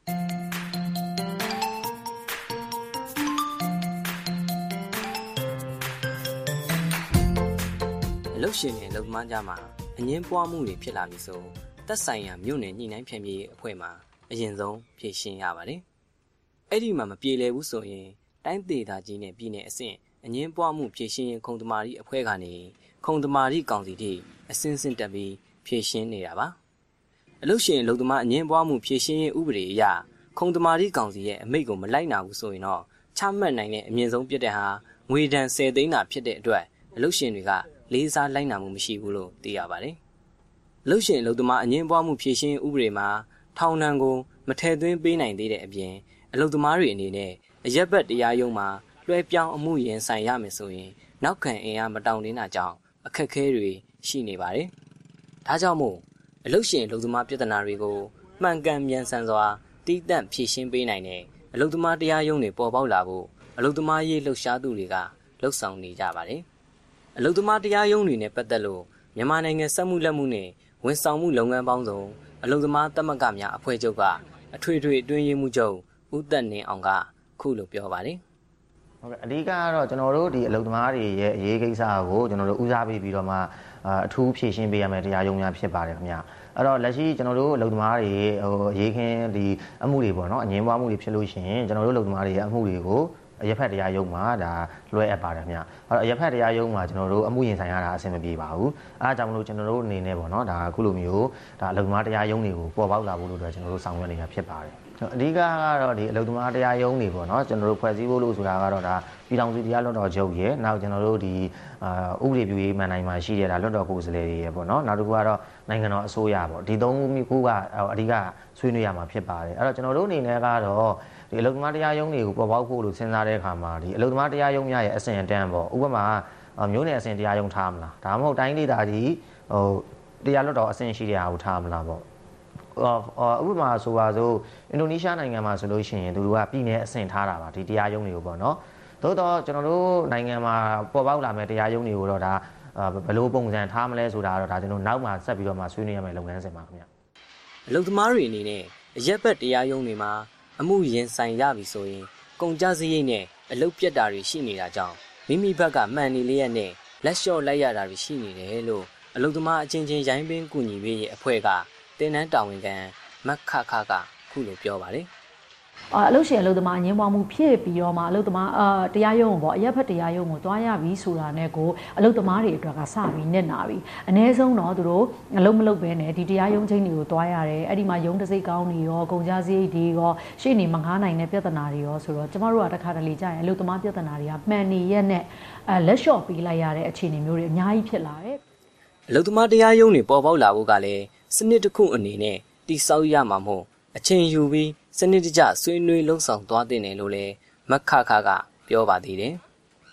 လှုပ်ရှင်နဲ့လုံမန်းကြမှာအငင်းပွားမှုတွေဖြစ်လာပြီဆိုသက်ဆိုင်ရာမြို့နယ်ညှိနှိုင်းဖြန့်ဖြေးအဖွဲ့မှာအရင်ဆုံးဖြေရှင်းရပါတယ်။အဲ့ဒီမှာမပြေလည်ဘူးဆိုရင်တိုင်းဒေသကြီးနဲ့ပြည်နယ်အဆင့်အငင်းပွားမှုဖြေရှင်းရင်ခုံသမာဓိအဖွဲ့ကနေခုံသမာဓိကောင်စီထိအဆင့်ဆင့်တက်ပြီးဖြေရှင်းနေတာပါ။အလှုပ်ရှင်လုံသမားအငင်းပွားမှုဖြေရှင်းရေးဥပဒေအရခုံသမာဓိကောင်စီရဲ့အမိန့်ကိုမလိုက်နာဘူးဆိုရင်တော့ချမှတ်နိုင်တဲ့အမြင့်ဆုံးပြစ်ဒဏ်ဟာငွေဒဏ်၁၀သိန်းသာဖြစ်တဲ့အတွက်အလှုပ်ရှင်တွေကလေးစားလိုက်နာမှုမရှိဘူးလို့သိရပါတယ်။လှုပ်ရှင်အလုပ်သမားအငြင်းပွားမှုဖြေရှင်းဥပဒေမှာထောင်ဒဏ်ကိုမထည့်သွင်းပေးနိုင်သေးတဲ့အပြင်အလုပ်သမားတွေအနေနဲ့အရက်ဘက်တရားရုံးမှာလွှဲပြောင်းအမှုရင်ဆိုင်ရမယ်ဆိုရင်နောက်ခံအင်အားမတောင်းတင်းတာကြောင့်အခက်အခဲတွေရှိနေပါတယ်။ဒါကြောင့်မို့အလုပ်ရှင်အလုပ်သမားပြဿနာတွေကိုမှန်ကန်မြန်ဆန်စွာတီးသန့်ဖြေရှင်းပေးနိုင်တဲ့အလုပ်သမားတရားရုံးတွေပေါ်ပေါက်လာဖို့အလုပ်သမားရေးလှုပ်ရှားသူတွေကလှုပ်ဆောင်နေကြပါတယ်။အလုပ်သမားတရားရုံးတွေနဲ့ပတ်သက်လို့မြန်မာနိုင်ငံစက်မှုလက်မှုနဲ့ဝန်ဆောင်မှုလုပ်ငန်းပေါင်းစုံအလုပ်သမားသမဂ္ဂများအဖွဲ့ချုပ်ကအထွေထွေအတွင်းရေးမှူးချုပ်ဦးသက်နှင်းအောင်ကခုလိုပြောပါတယ်။ဟုတ်ကဲ့အဓိကကတော့ကျွန်တော်တို့ဒီအလုပ်သမားတွေရဲ့အရေးကိစ္စကိုကျွန်တော်တို့ဦးစားပေးပြီးတော့မှအထူးဖြည့်ရှင်းပေးရမယ်တရားရုံးများဖြစ်ပါတယ်ခင်ဗျ။အဲ့တော့လက်ရှိကျွန်တော်တို့အလုပ်သမားတွေဟိုအရေးခင်းဒီအမှုတွေပေါ့နော်အငြင်းပွားမှုတွေဖြစ်လို့ရှိရင်ကျွန်တော်တို့အလုပ်သမားတွေရဲ့အမှုတွေကိုအရက်ဖက်တရားရုံးမှာဒါလွှဲအပ်ပါတယ်ခင်ဗျ။အဲ့တော့အရက်ဖက်တရားရုံးမှာကျွန်တော်တို့အမှုရင်ဆိုင်ရတာအဆင်မပြေပါဘူး။အားကြောင့်မလို့ကျွန်တော်တို့အနေနဲ့ပေါ့နော်ဒါအခုလိုမျိုးဒါအလုပ်သမားတရားရုံးတွေကိုပေါ်ပေါက်လာဖို့လို့တော့ကျွန်တော်တို့ဆောင်ရွက်နေတာဖြစ်ပါတယ်။အဓိကကတော့ဒီအလုပ်သမားတရားရုံးတွေပေါ့နော်ကျွန်တော်တို့ဖွဲ့စည်းဖို့လို့ဆိုတာကတော့ဒါပြည်ထောင်စုတရားလွှတ်တော်ချုပ်ရဲ့နောက်ကျွန်တော်တို့ဒီဥပဒေပြုရေးမှန်တိုင်းမှာရှိတဲ့ဒါလွှတ်တော်ကိုယ်စားလှယ်တွေရဲ့ပေါ့နော်နောက်တစ်ခုကတော့နိုင်ငံတော်အစိုးရပေါ့ဒီသုံးခုကအဓိကဆွေးနွေးရမှာဖြစ်ပါတယ်အဲ့တော့ကျွန်တော်တို့အနေနဲ့ကတော့ဒီအလုပ်သမားတရားရုံးတွေကိုပေါ်ပေါက်ဖို့လို့စဉ်းစားတဲ့အခါမှာဒီအလုပ်သမားတရားရုံးများရဲ့အဆင့်အတန်းပေါ့ဥပမာမျိုးနယ်အဆင့်တရားရုံးထားမလားဒါမှမဟုတ်တိုင်းဒေသကြီးဟိုတရားလွှတ်တော်အဆင့်ရှိတဲ့ဟာကိုထားမလားပေါ့ဥပမာဆိုပါစို့အင်ဒိုနီးရှားနိုင်ငံမှာဆိုလို့ရှိရင်သူတို့ကပြည်နယ်အဆင့်ထားတာပါဒီတရားရုံးတွေကိုပေါ့နော်သို့တော့ကျွန်တော်တို့နိုင်ငံမှာပေါ်ပေါက်လာမဲ့တရားရုံးတွေကိုတော့ဒါဘယ်လိုပုံစံထားမလဲဆိုတာတော့ဒါကျွန်တော်နောက်မှဆက်ပြီးတော့မှဆွေးနွေးရမယ့်လုပ်ငန်းစဉ်ပါခင်ဗျအလုပ်သမားတွေအနေနဲ့အရက်ဘက်တရားရုံးတွေမှာအမှုရင်ဆိုင်ရပြီဆိုရင်ကုန်ကြစရိတ်နဲ့အလုပ်ပြတ်တာတွေရှိနေတာကြောင့်မိမိဘက်ကမှန်နေလျက်နဲ့လက်လျှော့လိုက်ရတာတွေရှိနေတယ်လို့အလုပ်သမားအချင်းချင်းရိုင်းပင်းကူညီပေးရဲ့အဖွဲ့ကတင်နန်းတာဝန်ခံမခခကခုလိုပြောပါတယ်အလုပ်ရှင်အလုပ်သမားအငင်းပွားမှုဖြစ်ပြီးတော့မှအလုပ်သမားအာတရားရုံးပေါ့အရက်ဖက်တရားရုံးကိုတွားရပြီဆိုတာနဲ့ကိုအလုပ်သမားတွေအတွက်ကစပြီးနစ်နာပြီအ ਨੇ ဆုံးတော့သူတို့အလုပ်မလုပ်ဘဲနဲ့ဒီတရားရုံးချင်းတွေကိုတွားရတယ်အဲ့ဒီမှာရုံးတစိတ်ကောင်းတွေရောကုန်ကြစရိတ်တွေရောရှေ့နေမငားနိုင်တဲ့ပြဿနာတွေရောဆိုတော့ကျမတို့ကတစ်ခါတလေကြာရင်အလုပ်သမားပြဿနာတွေကမှန်နေရက်နဲ့အဲလက်လျှော့ပေးလိုက်ရတဲ့အခြေအနေမျိုးတွေအများကြီးဖြစ်လာတယ်အလုပ်သမားတရားရုံးတွေပေါ်ပေါက်လာဖို့ကလည်းစနစ်တစ်ခုအနေနဲ့တိဆောက်ရမှာမို့အချိန်ယူပြီးစနစ်တကျဆွေးနွေးလှုံ့ဆော်သွားတဲ့နယ်လို့လည်းမခခကပြောပါသေးတယ်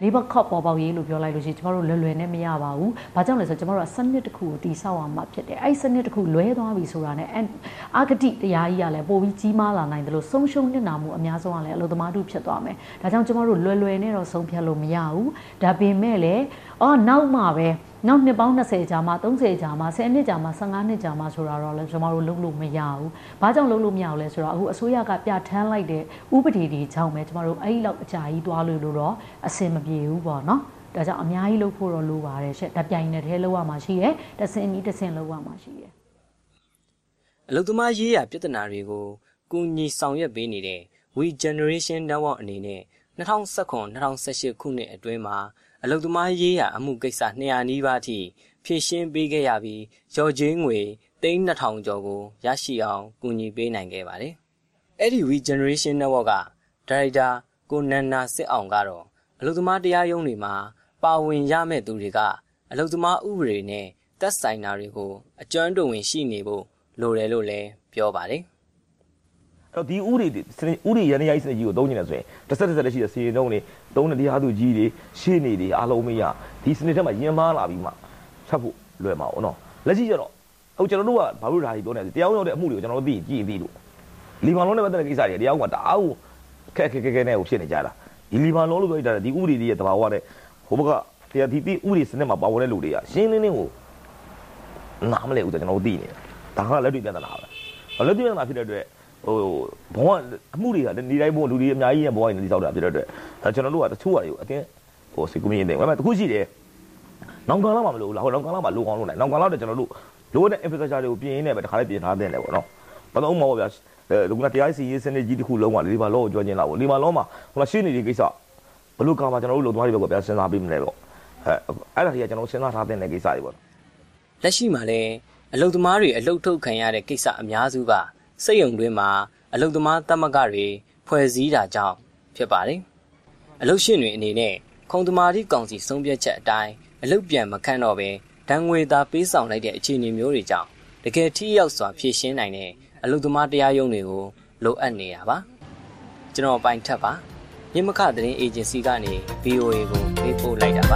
labor cost ပေါ်ပေါက်ရေးလို့ပြောလိုက်လို့ရှိရင်ကျမတို့လွယ်လွယ်နဲ့မရပါဘူး။ဘာကြောင့်လဲဆိုတော့ကျမတို့ကစနစ်တစ်ခုကိုတည်ဆောက်အောင်မှဖြစ်တယ်။အဲ့စနစ်တစ်ခုလွဲသွားပြီဆိုတာနဲ့အာဂတိတရားကြီးကလည်းပိုပြီးကြီးမားလာနိုင်တယ်လို့ဆုံးရှုံးနစ်နာမှုအများဆုံးကလည်းအလို့သမားတို့ဖြစ်သွားမယ်။ဒါကြောင့်ကျမတို့လွယ်လွယ်နဲ့တော့ဆုံးဖြတ်လို့မရဘူး။ဒါပေမဲ့လည်းအော်နောက်မှပဲနောက်နှစ်ပေါင်း20ကြာမှ30ကြာမှ10နှစ်ကြာမှ15နှစ်ကြာမှဆိုတာတော့လည်းကျွန်တော်တို့လုပ်လို့မရဘူး။ဘာကြောင့်လုပ်လို့မရဘူးလဲဆိုတော့အခုအစိုးရကပြဋ္ဌာန်းလိုက်တဲ့ဥပဒေတွေကြောင့်ပဲကျွန်တော်တို့အဲ့ဒီလောက်အကြာကြီးတွားလို့လို့တော့အဆင်မပြေဘူးပေါ့နော်။ဒါကြောင့်အများကြီးလုပ်ဖို့တော့လိုပါတယ်ရှင့်။တပြိုင်နက်တည်းလုပ်ရမှာရှိတယ်။တစ်စင်ပြီးတစ်စင်လုပ်ရမှာရှိတယ်။အလုပ်သမားရေးရာပြဿနာတွေကိုကူညီဆောင်ရွက်ပေးနေတဲ့ We Generation Network အနေနဲ့၂၀၁၇-၂၀၁၈ခုနှစ်အတွင်းမှာအလုပ်သမားရေးရာအမှုကိစ္စ၂၀၀နီးပါးထိဖြည့်ရှင်းပေးခဲ့ရပြီးရော်ချင်းငွေသိန်း၂ထောင်ကျော်ကိုရရှိအောင်ကူညီပေးနိုင်ခဲ့ပါတယ်။အဲ့ဒီ We Generation Network ကဒါရိုက်တာကိုနန္နာစစ်အောင်ကတော့အလုပ်သမားတရားရုံးတွေမှာပါဝင်ရမယ့်သူတွေကအလုပ်သမားဥပဒေနဲ့သက်ဆိုင်တာတွေကိုအကျွမ်းတဝင်ရှိနေဖို့လိုတယ်လို့လည်းပြောပါတယ်။အဲ့ဒီဥရိဥရိရန်ရိုက်စနစ်ကြီးကိုသုံးနေတယ်ဆိုရင်တစ်ဆက်တစ်ဆက်ရှိတဲ့စီရင်တုံးတွေသုံးတဲ့တရားသူကြီးတွေရှေ့နေတွေအားလုံးမရဒီစနစ်ထဲမှာရင်မားလာပြီးမှဆက်ဖို့လွယ်မှာပေါ့နော်လက်ရှိကျတော့အခုကျွန်တော်တို့ကဘာလို့ဒါကြီးပြောနေလဲတရားရောက်တဲ့အမှုတွေကိုကျွန်တော်တို့သိကြည့်ပြီးလို့လီမန်လုံးနဲ့ပတ်သက်တဲ့ကိစ္စတွေတရားကတအားကိုခက်ခက်ခဲခဲနဲ့ကိုဖြစ်နေကြတာဒီလီမန်လုံးလို့ပြောကြတာဒီဥပဒေတွေရဲ့တဘာဝနဲ့ဟိုဘက်ကတရားဒီဒီဥပဒေစနစ်မှာပါဝင်တဲ့လူတွေကရှင်းလင်းလင်းကိုနားမလဲဦးကျွန်တော်တို့သိနေတာဒါကလက်တွေ့ပြဿနာပဲလက်တွေ့ပြဿနာဖြစ်တဲ့အတွက်ဟိုဘုံကအမှုတွေကဒီတိုင်းဘုံလူတွေအများကြီးရဲ့ဘဝရင်းနေဆောက်တာဖြစ်တဲ့အတွက်အဲကျွန်တော်တို့ကတချို့ဟာတွေကိုအတင်းဟိုစီကူမင်းနေတယ်ဒါပေမဲ့တခုရှိတယ်နောင်ကာလမှာမလို့လားဟိုနောင်ကာလမှာလိုအောင်လုပ်နိုင်နောင်ကာလတော့ကျွန်တော်တို့လိုတဲ့ infrastructure တွေကိုပြင်ရင်းနဲ့ပဲတခါလေးပြင်ထားတဲ့လေပေါ့နော်ဘာလို့မဟုတ်ဗျာအဲကတရားစီရေးစနစ်ကြီးတစ်ခုလုံးကလီဘာလောကိုကြောကျင်းလာပေါ့လီဘာလောမှာဟိုမှာရှင်းနေတဲ့ကိစ္စဘလို့ကာမှာကျွန်တော်တို့လုံသွားတွေပဲဗျာစဉ်းစားပြီးမလဲပေါ့အဲအဲ့ဒါကြီးကကျွန်တော်စဉ်းစားထားတဲ့ကိစ္စတွေပေါ့လက်ရှိမှာလည်းအလုပ်သမားတွေအလုပ်ထုတ်ခံရတဲ့ကိစ္စအများစုကစိတ်ယုံတွင်မှာအလုပ်သမားသမဂ္ဂတွေဖွဲ့စည်းတာကြောင့်ဖြစ်ပါတယ်အလုပ်ရှင်တွေအနေနဲ့ခုံသမာဓိကောင်စီဆုံးဖြတ်ချက်အတိုင်းအလုပ်ပြန်မခန့်တော့ပဲဒဏ်ငွေသာပေးဆောင်လိုက်တဲ့အခြေအနေမျိုးတွေကြောင့်တကယ်ထိရောက်စွာဖြည့်ရှင်းနိုင်တဲ့အလုပ်သမားတရားရုံးတွေကိုလိုအပ်နေတာပါကျွန်တော်ပိုင်ထက်ပါမြင့်မခသတင်းအေဂျင်စီကနေ ဗီအိုအေ ကိုပေးပို့လိုက်တာပါ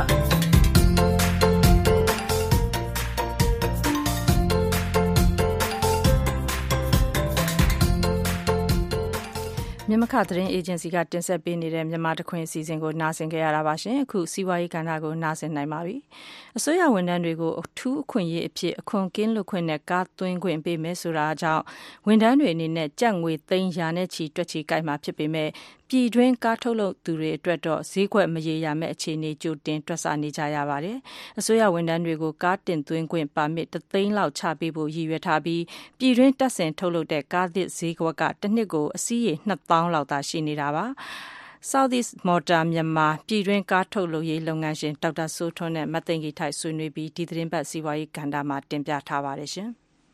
မြန်မာသတင်းအေဂျင်စီကတင်ဆက်ပေးနေတဲ့မြန်မာတခွင်အစီအစဉ်ကိုနားဆင်ကြရတာပါရှင်အခုစီးပွားရေးကဏ္ဍကိုနားဆင်နိုင်ပါပြီအစိုးရဝန်ထမ်းတွေကိုအထူးအခွင့်အရေးအဖြစ်အခွန်ကင်းလွတ်ခွင့်နဲ့ကားသွင်းခွင့်ပေးမယ်ဆိုတာကြောင့်ဝန်ထမ်းတွေအနေနဲ့ကြက်ငွေသိန်းရာနဲ့ချီတွက်ချီကိုက်မှာဖြစ်ပေမဲ့ပြည်တွင်းကားထုတ်လုပ်သူတွေအတွက်တော့ဈေးကွက်မရေရာမဲ့အခြေအနေကြိုတင်တွက်ဆနေကြရပါတယ်အစိုးရဝန်ထမ်းတွေကိုကားတင်သွင်းခွင့်ပါမစ်တစ်သိန်းလောက်ချပေးဖို့ရည်ရွယ်ထားပြီးပြည်တွင်းတပ်ဆင်ထုတ်လုပ်တဲ့ကားသစ်ဈေးကွက်ကတစ်နှစ်ကိုအစီးရေနှစ်သောင်းလောက်သာရှိနေတာပါSoutheast Motor မြန်မာပြည်တွင်းကားထုတ်လုပ်ရေးလုပ်ငန်းရှင်ဒေါက်တာစိုးထွန်းနဲ့မသိင်္ဂီထိုက်ဆွေးနွေးပြီးဒီသတင်းပတ်စီးပွားရေးကဏ္ဍမှာတင်ပြထားပါတယ်ရှင်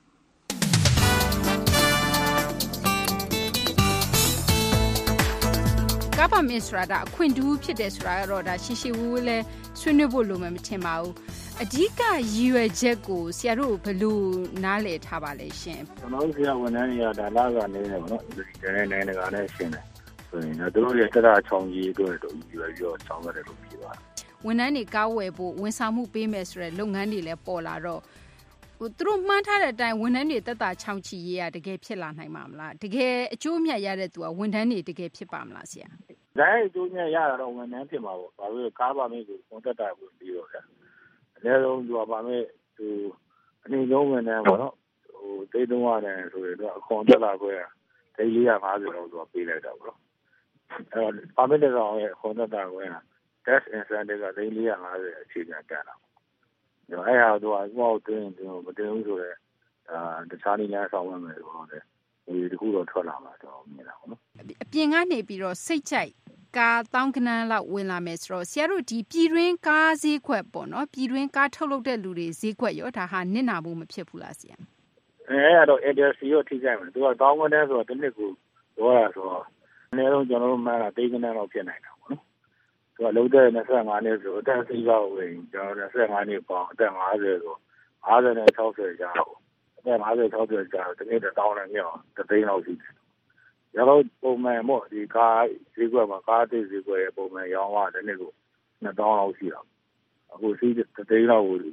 ကားပါမစ်ဆိုတာကအခွင့်တူးဖြစ်တယ်ဆိုတာကတော့ဒါရှိရှိဝူးဝူးလဲဆွေးနွေးဖို့လိုမှမထင်ပါဘူးအဓိကရည်ရွယ်ချက်ကိုဆရာတို့ဘယ်လိုနားလည်ထားပါလဲရှင်ကျွန်တော်တို့ဆရာဝန်ထမ်းတွေကဒါလာကနေနေပေါ့နော်ဒီတိုင်းနိုင်ငံတကာနဲ့ရှင်းတယ်ဆိုရင်တော့တို့ရဲ့တက်တာချောင်းကြီးတို့တို့ရည်ရွယ်ပြီးတော့ဆောင်းရတယ်လို့ပြောတာဝန်ထမ်းတွေကားဝယ်ဖို့ဝန်ဆောင်မှုပေးမယ်ဆိုတဲ့လုပ်ငန်းတွေလည်းပေါ်လာတော့ဟိုသူတို့မှန်းထားတဲ့အတိုင်းဝန်ထမ်းတွေတက်တာချောင်းချီရေးရတကယ်ဖြစ်လာနိုင်မှာမလားတကယ်အကျိုးအမြတ်ရတဲ့သူကဝန်ထမ်းတွေတကယ်ဖြစ်ပါမလားဆရာဒါရဲ့အကျိုးအမြတ်ရတာတော့ဝန်ထမ်းဖြစ်မှာပေါ့ဘာလို့ကားပါမစ်ကိုဝန်တက်တာကိုပြီးတော့ဗျာအနည်းဆုံးသူကပါမစ်သူအနေလုံးဝန်ထမ်းပေါ့နော်ဟိုတိတ်တုံးရတယ်ဆိုရင်တော့အခွန်တက်လာခွဲဒိတ်လေး၅၀လောက်သူကပေးလိုက်တာပေါ့အဲပါမစ်တဲ့ကောင်ရဲ့ခွန်သက်တာကို test incentive ကသိန်း၄၅၀အခြေခံတက်တာ။အဲဟာတော့အမောက်တွင်းတွင်းမတင်ဘူးဆိုတော့အာတခြားနည်းလမ်းဆောင်ရမယ်ဆိုတော့ဒီတခုတော့ထွက်လာမှာတော့မြင်တာပေါ့နော်။အပြင်ကနေပြီးတော့စိတ်ကြိုက်ကားတောင်းကနန်းလောက်ဝင်လာမယ်ဆိုတော့ဆရာတို့ဒီပြည်တွင်းကားဈေးကွက်ပေါ့နော်ပြည်တွင်းကားထုတ်လုပ်တဲ့လူတွေဈေးကွက်ရောဒါဟာနစ်နာဖို့မဖြစ်ဘူးလားဆရာ။အဲအဲ့တော့ industry ရောထိကြိုက်မယ်။သူကတောင်းကနန်းဆိုတော့တစ်နှစ်ကိုပြောတာဆိုတော့အနည်းဆုံးကျွန်တော်တို့မှန်းတာသိန်းကနန်းလောက်ဖြစ်နိုင်တာပေါ့နော်။သူကလုံးတဲ့၂၅နှစ်ဆိုအသက်စီးရောက်ဝင်ကျွန်တော်၂၅နှစ်ပေါင်းအသက်၅၀ဆို၅၀နဲ့၆၀ကြာပေါ့။အသက်၅၀၆၀ကြာတစ်နှစ်တစ်တောင်းနဲ့မြောက်တစ်သိန်းလောက်ရှိတယ်။ရတော့ပုံမှန်ပေါ့ဒီကားဈေးကွက်မှာကားအသစ်ဈေးကွက်ရဲ့ပုံမှန်ရောင်းရတဲ့နေ့ကိုနှစ်သောင်းလောက်ရှိတာအခုစီးတသိန်းလောက်ကိုဒီ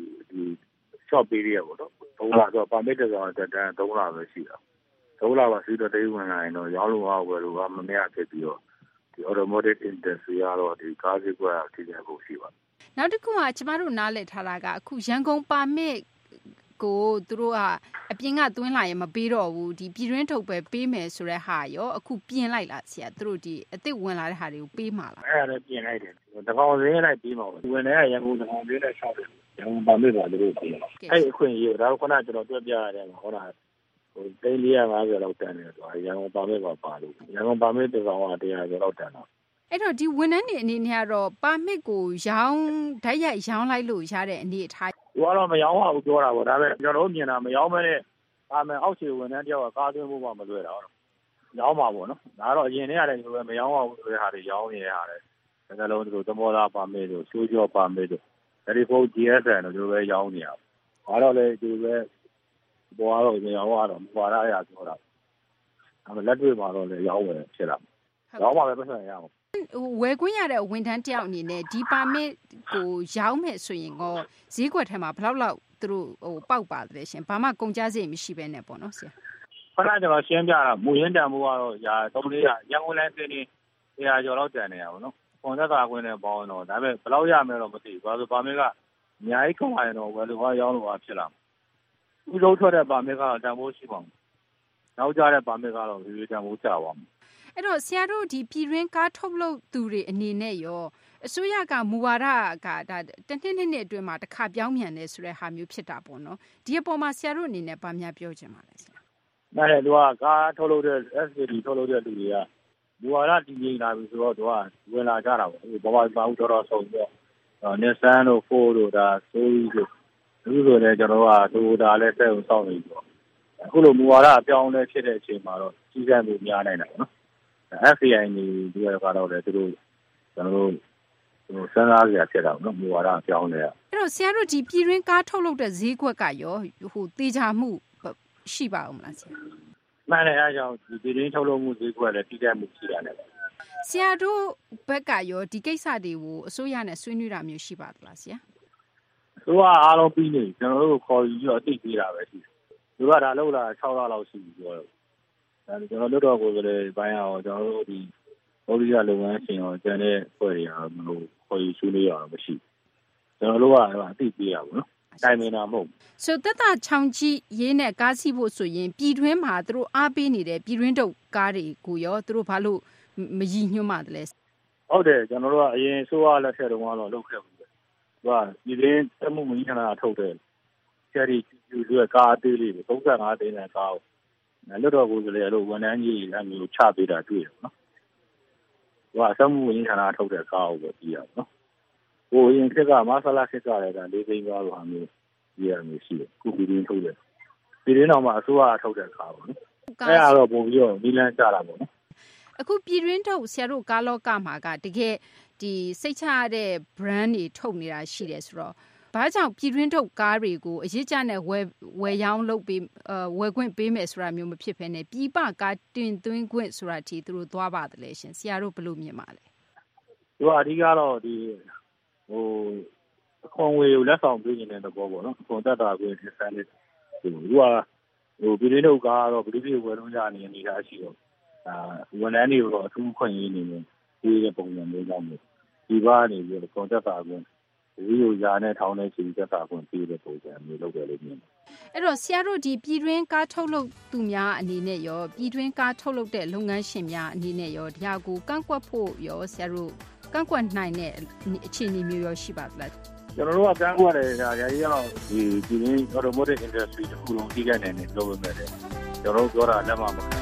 short period ပေါ့နော်သုံးလဆိုပါမစ်တစ်စောင်တက်တန်းသုံးလပဲရှိတာသုံးလပါစီးတသိန်းဝင်လာရင်တော့ရောင်းလို့အားဝယ်လို့ကမမရဖြစ်ပြီးတော့ဒီ automotive industry ကတော့ဒီကားဈေးကွက်ကထိခိုက်ဖို့ရှိပါတယ်နောက်တစ်ခုကကျမတို့နားလည်ထားတာကအခုရန်ကုန်ပါမစ်ကိုသူတို့ကအပြင်ကသွင်းလာရင်မပေးတော့ဘူးဒီပြည်တွင်းထုတ်ပဲပေးမယ်ဆိုတဲ့ဟာရောအခုပြင်လိုက်လားဆရာသူတို့ဒီအစ်စ်ဝင်လာတဲ့ဟာတွေကိုပေးမှာလားအဲ့ဒါလည်းပြင်လိုက်တယ်တကောင်စင်းလိုက်ပြီးမှာပေါ့ဝင်တဲ့ရန်ကုန်တကောင်စင်းနဲ့ရှောက်တယ်ရန်ကုန်ပါမစ်ကသူတို့ပေးတယ်အဲ့အခွင့်အရေးဒါကခုနကျွန်တော်တွေ့ပြရတယ်ဟောတာဟိုသိန်းလေးရာ၅ဆယ်လောက်တန်တယ်ဆိုတာရန်ကုန်ပါမစ်ကပါလို့ရန်ကုန်ပါမစ်တကောင်ကတရားကျော်လောက်တန်တော့အဲ့တော့ဒီဝန်ထမ်းတွေအနေနဲ့ကတော့ပါမစ်ကိုရောင်းဓာတ်ရိုက်ရောင်းလိုက်လို့ရတဲ့အနေအထားသူကတော့မရောင်းပါဘူးပြောတာပေါ့ဒါပေမဲ့ကျွန်တော်တို့မြင်တာမရောင်းမဲနဲ့ပါမယ်အောက်ခြေဝန်ထမ်းတယောက်ကကားသွင်းဖို့မှမလွယ်တာဟုတ်ရောင်းပါပေါ့နော်ဒါကတော့အရင်တည်းကလည်းဒီလိုပဲမရောင်းပါဘူးဆိုတဲ့ဟာတွေရောင်းနေတဲ့ဟာတွေဒါကလုံးတို့သမောသားပါမစ်တို့ရှိုးကြောပါမစ်တို့အဲဒီဖို့ ဂျီ အက်စ် အန် တို့လိုပဲရောင်းနေရဘာတော့လဲဒီလိုပဲပေါ်တော့ရောင်းရတော့ပွာရရပြောတာဒါပေမဲ့လက်တွေ့မှာတော့လည်းရောင်းဝင်ဖြစ်လာရောင်းပါပဲပတ်စံရအောင်ဝယ်ခွင့်ရတဲ့ဝန်ထမ်းတယောက်အနေနဲ့ဒီပါမစ်ကိုရောင်းမယ်ဆိုရင်တော့ဈေးကွက်ထဲမှာဘယ်လောက်လောက်သူတို့ဟိုပေါက်ပါတယ်ရှင်ဘာမှကုန်ကျစရိတ်မရှိဘဲနဲ့ပေါ့နော်ဆရာခဏကျွန်တော်ရှင်းပြတာမူရင်းတန်မှုကတော့ရာသုံးလေးရရန်ကုန်လမ်းတင်းနေတရားကျော်လောက်တန်နေရပါတော့ခွန်သက်သာခွင့်နဲ့ပေါင်းတော့ဒါပေမဲ့ဘယ်လောက်ရမယ်တော့မသိဘူးဘာလို့ပါမစ်ကအများကြီးကုန်လာရင်တော့ဝယ်လို့ရောင်းလို့ဖြစ်လာဥဆုံးထွက်တဲ့ပါမစ်ကတော့တန်ဖိုးရှိပါမယ်နောက်ကြတဲ့ပါမစ်ကတော့ဒီတန်ဖိုးကျပါမယ်အဲ့တော့ဆရာတို့ဒီပြည်တွင်းကားထုတ်လုပ်သူတွေအနေနဲ့ရောအစိုးရကမူဝါဒကဒါတနှစ်နှစ်နှစ်အတွင်းမှာတစ်ခါပြောင်းပြန်တယ်ဆိုတဲ့ဟာမျိုးဖြစ်တာပေါ့နော်ဒီအပေါ်မှာဆရာတို့အနေနဲ့ဗာများပြောချင်ပါလဲဆရာနားလေသူကကားထုတ်လုပ်တဲ့ เอส ကေ ဒီ ထုတ်လုပ်တဲ့လူတွေကမူဝါဒတည်ငြိမ်လာပြီဆိုတော့သူကဝင်လာကြတာပေါ့ဒီဘာမှမဟုတ်တော့ဆုံးတော့ Nissan တို့ Ford တို့ဒါဆိုပြီးဆိုဒီလိုနဲ့ကျွန်တော်ကဒိုဒါလည်းတဲ့အောင်စောင့်နေပြီပေါ့အခုလိုမူဝါဒအပြောင်းလဲဖြစ်တဲ့အချိန်မှာတော့ကြီးစံမှုများနိုင်တာပေါ့နော်เอฟ ไอ နေဒီကတော့လည်းသူတို့ကျွန်တော်တို့ဟိုစဉ်းစားကြရဖြစ်တာပေါ့နော်မူဝါဒအပြောင်းလဲအဲ့တော့ဆရာတို့ဒီပြည်တွင်းကားထုတ်လုပ်တဲ့ဈေးကွက်ကရောဟိုတေချာမှုရှိပါဦးမလားဆရာမှန်တယ်အားကြောင့်ဒီပြည်တွင်းထုတ်လုပ်မှုဈေးကွက်လည်းတည်တတ်မှုရှိရတယ်ဆရာတို့ဘက်ကရောဒီကိစ္စတွေကိုအစိုးရနဲ့ဆွေးနွေးတာမျိုးရှိပါသလားဆရာအစိုးရအားလုံးပြီးနေကျွန်တော်တို့ခေါ်ယူပြီးတော့အသိပေးတာပဲရှိတယ်သူကဒါလောက်လာ၆လလောက်ရှိပြီပြောတော့ဒါကျွန်တော်တို့တော့ကိုယ်လည်းဘိုင်းအောင်ကျွန်တော်တို့ဒီဘောဓိရလုပ်ငန်းရှင်ရောကျန်တဲ့ဖွဲ့တွေအားမလို့ခေါ်ယူဆွေးနွေးရအောင်မရှိကျွန်တော်တို့ကအသိပေးရပါဘူးနော်တိုင်မင်တာမဟုတ်ဆိုသက်သာချောင်းကြီးရေးနဲ့ကားစီးဖို့ဆိုရင်ပြည်တွင်းမှာသူတို့အားပေးနေတဲ့ပြည်တွင်းတုပ်ကားတွေကိုရောသူတို့ဘာလို့မရည်ညွှန်းမှတလဲဟုတ်တယ်ကျွန်တော်တို့ကအရင်ဆိုးရလက်ထက်တုန်းကတော့လုပ်ခဲ့ဘူးသူကပြည်တွင်းတက်မှုမကြီးခဏထုတ်တယ်ချယ်ရီကျူကျူကကားအသေးလေးတွေသုံးဆယ့်ငါးသိန်းနဲ့ကားလွတ်တော်ကိုယ်စားလှယ်လို့ဝန်ထမ်းကြီးအမျိုးချပေးတာတွေ့တယ်နော်။ဟိုအစမှုဝင်ဌာနထုတ်တဲ့ကားကိုပဲကြည့်ရအောင်နော်။ဟိုရင်ခက်ကမဆလာခက်ကလည်းဒါလေးသိန်းကားလိုဟာမျိုးကြည့်ရမျိုးရှိတယ်။ခုပြည်တွင်းထုတ်တယ်။ပြည်တွင်းတော့မှအစိုးရထုတ်တဲ့ကားပေါ့နော်။အဲ့ဒါတော့ပုံပြီးတော့ဒီလန်းကြတာပေါ့နော်။အခုပြည်တွင်းထုတ်ဆရာတို့ကားလောကမှာကတကယ်ဒီစိတ်ချရတဲ့ brand တွေထုတ်နေတာရှိတယ်ဆိုတော့ဘာကြောင့်ပြည်တွင်းထုတ်ကားတွေကိုအရေးကြနဲ့ဝယ်ဝယ်ရောင်းလုပ်ပြီးဝယ်ခွင့်ပေးမယ်ဆိုတာမျိုးမဖြစ်ဘဲနဲ့ပြည်ပကားတင်သွင်းခွင့်ဆိုတာဒီသူတို့သွားပါတယ်လေရှင်ဆရာတို့ဘယ်လိုမြင်ပါလဲသူကအဓိကတော့ဒီဟိုအခွန်ဝေကိုလက်ဆောင်ပေးနေတဲ့သဘောပေါ့နော်အခွန်တက်တာကိုဒီစမ်းလေးသူကဟိုပြည်တွင်းထုတ်ကားကတော့ဘယ်လိုဖြစ်ဝယ်လို့ရနေနေတာရှိတော့အာဝန်ထမ်းတွေကိုတော့အထူးခွင့်ရနေနေဒီပုံစံမျိုးကြောင့်ဒီဘာနေပြီးတော့ခွန်တက်တာကိုဒီလိုຢာနဲ့ထောင်းနေချီတက်တာခွင့်ပေးတဲ့ပုံစံမျိုးလုပ်တယ်လို့မြင်တယ်။အဲ့တော့ဆရာတို့ဒီပြည်တွင်းကားထုတ်လုပ်သူများအနေနဲ့ရောပြည်တွင်းကားထုတ်လုပ်တဲ့လုပ်ငန်းရှင်များအနေနဲ့ရောဒီဟာကိုကန့်ကွက်ဖို့ရောဆရာတို့ကန့်ကွက်နိုင်တဲ့အခြေအနေမျိုးရောရှိပါသလား။ကျွန်တော်တို့ကကန့်ကွက်တယ်ဒါရာကြီးကတော့ဒီပြည်တွင်း automotive industry တခုလုံးကြီးကနိုင်နေလုပ်လို့ရတယ်။ကျွန်တော်တို့ပြောတာလက်မမခံ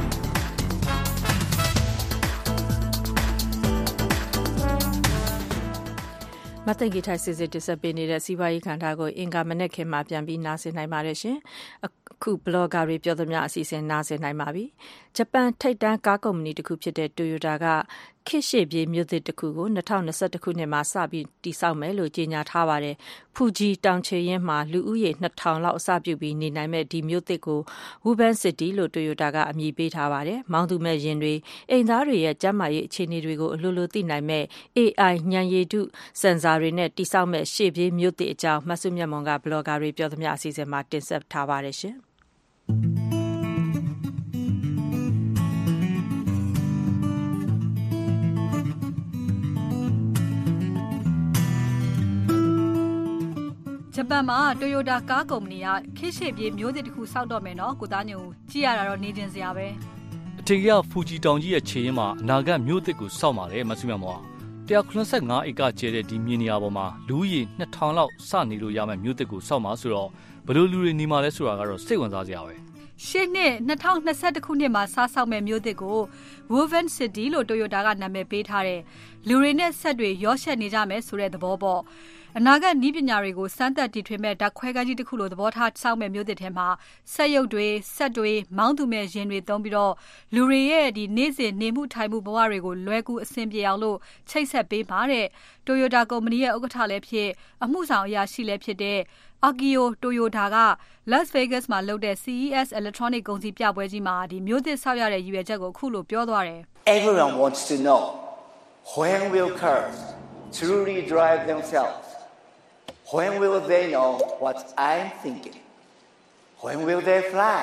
မသိင်္ဂီထိုက်စစ်စစ်တင်ဆက်ပေးနေတဲ့စီးပွားရေးခန္ဓာကိုအင်္ဂါမနေ့ခင်မှာပြန်ပြီးနားဆင်နိုင်ပါတယ်ရှင်။အခုဘလော့ဂါတွေပြောသမျှအစီအစဉ်နားဆင်နိုင်ပါပြီ။ဂျပန်ထိပ်တန်းကားကုမ္ပဏီတစ်ခုဖြစ်တဲ့ Toyota ကခေတ်ရှေ့ပြေးမြို့သစ်တစ်ခုကို၂၀၂၁ခုနှစ်မှာစပြီးတည်ဆောက်မယ်လို့ကြေညာထားပါတယ်။ဖူဂျီတောင်ခြေရင်းမှာလူဦးရေနှစ်ထောင်လောက်အစပြုပြီးနေနိုင်မဲ့ဒီမြို့သစ်ကို Woven City လို့ Toyota ကအမည်ပေးထားပါတယ်။မောင်းသူမဲ့ယာဉ်တွေအိမ်သားတွေရဲ့ကျန်းမာရေးအခြေအနေတွေကိုအလိုလိုသိနိုင်မဲ့ A I ဉာဏ်ရည်တုစင်ဆာတွေနဲ့တည်ဆောက်မဲ့ရှေ့ပြေးမြို့သစ်အကြောင်းမဆုမြတ်မွန်ကဘလော့ဂါတွေပြောသမျှအစီအစဉ်မှာတင်ဆက်ထားပါတယ်ရှင်။ဂျပန်မှာ Toyota ကားကုမ္ပဏီကခေတ်ရှေ့ပြေးမျိုးသစ်တစ်ခုစောက်တော့မယ်နော်ကိုသားညိုကြည့်ရတာတော့နေကျင်စရာပဲအထင်ကြီးကဖူဂျီတောင်ကြီးရဲ့ခြေရင်းမှာအနာဂတ်မျိုးသစ်ကိုစောက်ပါတယ်မဆုမြတ်မောone hundred eighty-fiveဧကကျဲတဲ့ဒီမြေနေရာပေါ်မှာလူဦးရေtwo thousandလောက်စနေလို့ရမယ့်မျိုးသစ်ကိုစောက်မှာဆိုတော့ဘယ်လိုလူတွေနေမှာလဲဆိုတာကတော့စိတ်ဝင်စားစရာပဲရှေ့နှစ်၂၀၂၁ခုနှစ်မှာစားဆောက်မဲ့မျိုးသစ်ကို Woven City လို့ Toyota ကနာမည်ပေးထားတယ်လူတွေနဲ့ဆက်တွေရောရှက်နေကြမယ်ဆိုတဲ့သဘောပေါ့အနာဂတ်နည်းပညာတွေကိုစမ်းသပ်တီထွင်မဲ့ဓာတ်ခွဲကကြီးတစ်ခုလိုသဘောထားစောက်မဲ့မျိုးသစ်ထဲမှာစက်ရုပ်တွေဆက်တွေမောင်းသူမဲ့ယာဉ်တွေသုံးပြီးတော့လူတွေရဲ့ဒီနေ့စဉ်နေမှုထိုင်မှုဘဝတွေကိုလွယ်ကူအဆင်ပြေအောင်လို့ချိတ်ဆက်ပေးပါတဲ့ Toyota ကုမ္ပဏီရဲ့ဥက္ကဋ္ဌလည်းဖြစ်အမှုဆောင်အရာရှိလည်းဖြစ်တဲ့ Akio Toyoda က Las Vegas မှာလုပ်တဲ့ C E S Electronic ကုန်စည်ပြပွဲကြီးမှာဒီမျိုးသစ်ဆောက်ရတဲ့ရည်ရွယ်ချက်ကိုအခုလိုပြောသွားတယ် Everyone wants to know when will cars truly drive themselves?When will they know what I'm thinking? When will they fly?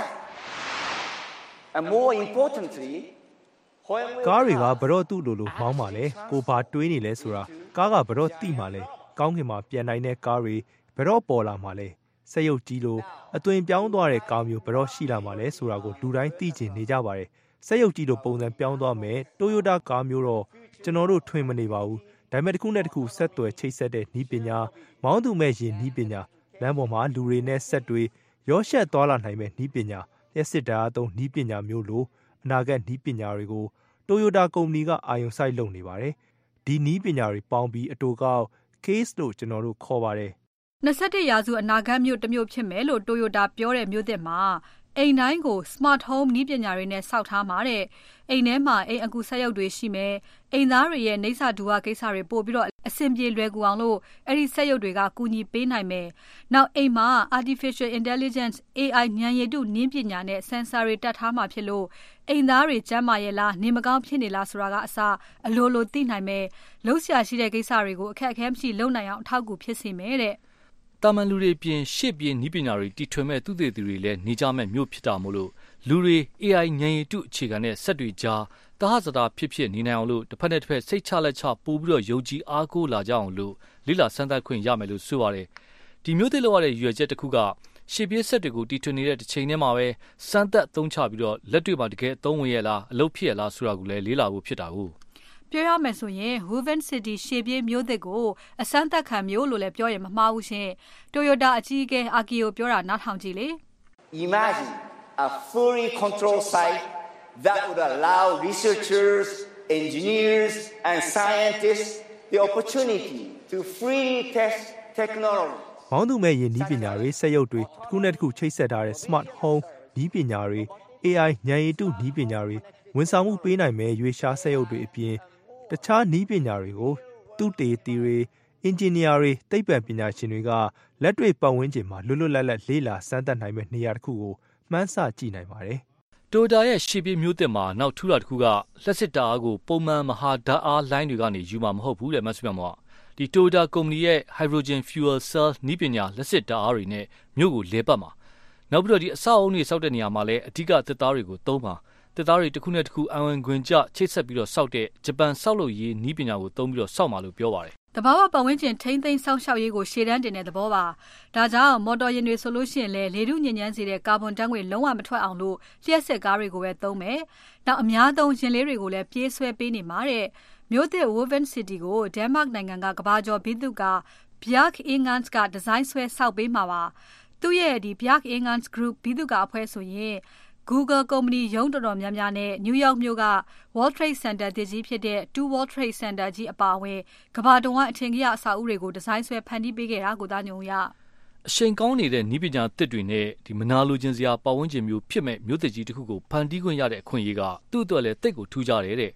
And more importantly, when will ကားတွေကဘရော့တူလိုလိုမောင်းပါလေကိုဘာတွေးနေလဲဆိုတာကားကဘရော့တိမှာလေကောင်းကင်မှာပြန်နိုင်တဲ့ကားတွေဘရော့ပေါ်လာမှာလေစက်ရုပ်ကြီးလိုအသွင်ပြောင်းသွားတဲ့ကားမျိုးဘရော့ရှိလာမှာလေဆိုတာကိုလူတိုင်းသိချင်နေကြပါတယ်စက်ရုပ်ကြီးလိုပုံစံပြောင်းသွားမယ် Toyota ကားမျိုးတော့ကျွန်တော်တို့ထွင်မနေပါဘူးဒါပေမဲ့တစ်ခုနဲ့တစ်ခုဆက်သွယ်ချိတ်ဆက်တဲ့နည်းပညာမောင်းသူမဲ့ရင်နည်းပညာလမ်းပေါ်မှာလူတွေနဲ့ဆက်တွေရောရှက်သွားလာနိုင်မဲ့နည်းပညာလက်စစ်ဓာတ်အသုံးနည်းပညာမျိုးလိုအနာဂတ်နည်းပညာတွေကို Toyota ကုမ္ပဏီကအာရုံစိုက်လုပ်နေပါတယ်ဒီနည်းပညာတွေပေါင်းပြီးအတူကောက် case လို့ကျွန်တော်တို့ခေါ်ပါတယ် twenty-firstရာစုအနာဂတ်မျိုးတစ်မျိုးဖြစ်မယ်လို့ Toyota ပြောတဲ့မျိုးသစ်မှာအိမ်တိုင်းကို smart home နည်းပညာတွေနဲ့စောက်ထားမှာတဲ့အိမ်ထဲမှာအိမ်အကူဆက်ရုပ်တွေရှိမယ်အိမ်သားတွေရဲ့နေဆာဒူဝကိစ္စတွေပို့ပြီးတော့အဆင်ပြေလွယ်ကူအောင်လို့အဲ့ဒီဆက်ရုပ်တွေကကူညီပေးနိုင်မယ်နောက်အိမ်မှာ artificial intelligence A I ဉာဏ်ရည်တုနည်းပညာနဲ့ sensor တွေတက်ထားမှာဖြစ်လို့အိမ်သားတွေကျန်းမာရဲ့လားနေမကောင်းဖြစ်နေလားဆိုတာကအစအလိုလိုသိနိုင်မယ်လှုပ်ရှားရှိတဲ့ကိစ္စတွေကိုအခက်အခဲမရှိလုပ်နိုင်အောင်အထောက်အကူဖြစ်စေမယ်တဲ့တာမန်လူတွေပြင်ရှေ့ပြေးနည်းပညာတွေတီထွင်မဲ့သူတွေသူတွေလည်းနေကြမဲ့မျိုးဖြစ်တာမို့လို့လူတွေ A I ဉာဏ်ရည်တုအခြေခံတဲ့စက်တွေကြားတဟဇတာဖြစ်ဖြစ်နေနိုင်အောင်လို့တစ်ဖက်နဲ့တစ်ဖက်စိတ်ချလက်ချပို့ပြီးတော့ယုံကြည်အားကိုးလာကြအောင်လို့လိလာစမ်းသပ်ခွင့်ရမယ်လို့ဆိုပါတယ်ဒီမျိုးသစ်လောက်ရတဲ့ရွယ်ချက်တစ်ခုကရှေ့ပြေးစက်တွေကိုတီထွင်နေတဲ့တစ်ချိန်တည်းမှာပဲစမ်းသပ်သုံးချပြီးတော့လက်တွေ့မှာတကယ်အသုံးဝင်ရလားအလုပ်ဖြစ်ရလားဆိုတာကိုလည်းလေးလာဖို့ဖြစ်တာကိုပြောရမယ်ဆိုရင် Woven City ရှေ့ပြေးမျိုးသစ်ကိုအစမ်းသက်ခံမျိုးလို့လည်းပြောရင်မမှားဘူးရှင် Toyota အကြီးအကဲ Akio ပြောတာနားထောင်ကြည့်လေ Imagine a fully controlled site that would allow researchers, engineers and scientists the opportunity to freely test technology. မောင်းသူမဲ့ရင်နည်းပညာတွေစက်ရုပ်တွေတစ်ခုနဲ့တစ်ခုချိတ်ဆက်ထားတဲ့ smart home နည်းပညာတွေ A I ဉာဏ်ရည်တုနည်းပညာတွေဝန်ဆောင်မှုပေးနိုင်မဲ့ရွေးရှားစက်ရုပ်တွေအပြင်တခြားနည်းပညာတွေကိုသူတေသီတွေအင်ဂျင်နီယာတွေသိပ္ပံပညာရှင်တွေကလက်တွေ့ပတ်ဝန်းကျင်မှာလွတ်လွတ်လပ်လပ်လေ့လာစမ်းသပ်နိုင်မဲ့နေရာတစ်ခုကိုမှန်းဆကြည့်နိုင်ပါတယ်။ Toyota ရဲ့ရှေ့ပြေးမျိုးသစ်မှာနောက်ထူတာတစ်ခုကလက်စစ်ဓာတ်အားကိုပုံမှန်မဟာဓာတ်အားလိုင်းတွေကနေယူမှာမဟုတ်ဘူးတဲ့မတ်စမမောဒီ Toyota ကုမ္ပဏီရဲ့ hydrogen fuel cell နည်းပညာလက်စစ်ဓာတ်အားတွေနဲ့မြို့ကိုလဲပတ်မှာနောက်ပြီးတော့ဒီအဆောက်အအုံတွေစောက်တဲ့နေရာမှာလည်းအဓိကသစ်သားတွေကိုသုံးမှာတက်သားတွေတစ်ခုနဲ့တစ်ခုအဝင်ခွင်ကြချိတ်ဆက်ပြီးတော့စောက်တဲ့ဂျပန်စောက်လုပ်ရေးနည်းပညာကိုသုံးပြီးတော့စောက်မှာလို့ပြောပါတယ်။တဘာဝပတ်ဝန်းကျင်ထိမ့်သိမ်းစောင့်ရှောက်ရေးကိုရှေ့တန်းတင်တဲ့သဘောပါ။ဒါကြောင့်မော်တော်ယာဉ်တွေဆိုလို့ရှိရင်လည်းလေထုညစ်ညမ်းစေတဲ့ကာဗွန်ဓာတ်ငွေလုံးဝမထွက်အောင်လို့လျှက်စစ်ကားတွေကိုပဲသုံးမယ်။နောက်အများသုံးယာဉ်လေးတွေကိုလည်းပြေးဆွဲပေးနေမှာတဲ့။မြို့သစ် Woven City ကို Denmark နိုင်ငံကကမ္ဘာကျော်ဘီသူက Bjark Ingels ကဒီဇိုင်းဆွဲဆောက်ပေးမှာပါ။သူ့ရဲ့ဒီ Bjark Ingels Group ဘီသူကအဖွဲ့ဆိုရင် Google ကုမ္ပဏီရုံးတော်တော်များများနဲ့ New York မြို့က World Trade Center တည်ကြီးဖြစ်တဲ့ Two World Trade Center ကြီးအပါအဝင်ကမ္ဘာတဝန်းအထင်ကြီးအဆောက်အဦတွေကိုဒီဇိုင်းဆွဲဖန်တီးပေးခဲ့တာကိုသားညုံရအရှိန်ကောင်းနေတဲ့နည်းပညာသစ်တွေနဲ့ဒီမနာလိုချင်စရာပတ်ဝန်းကျင်မျိုးဖြစ်မဲ့မျိုးသစ်ကြီးတစ်ခုကိုဖန်တီးခွင့်ရတဲ့အခွင့်အရေးကသူ့အတွက်လည်းတိတ်ကိုထူးခြားတယ်တဲ့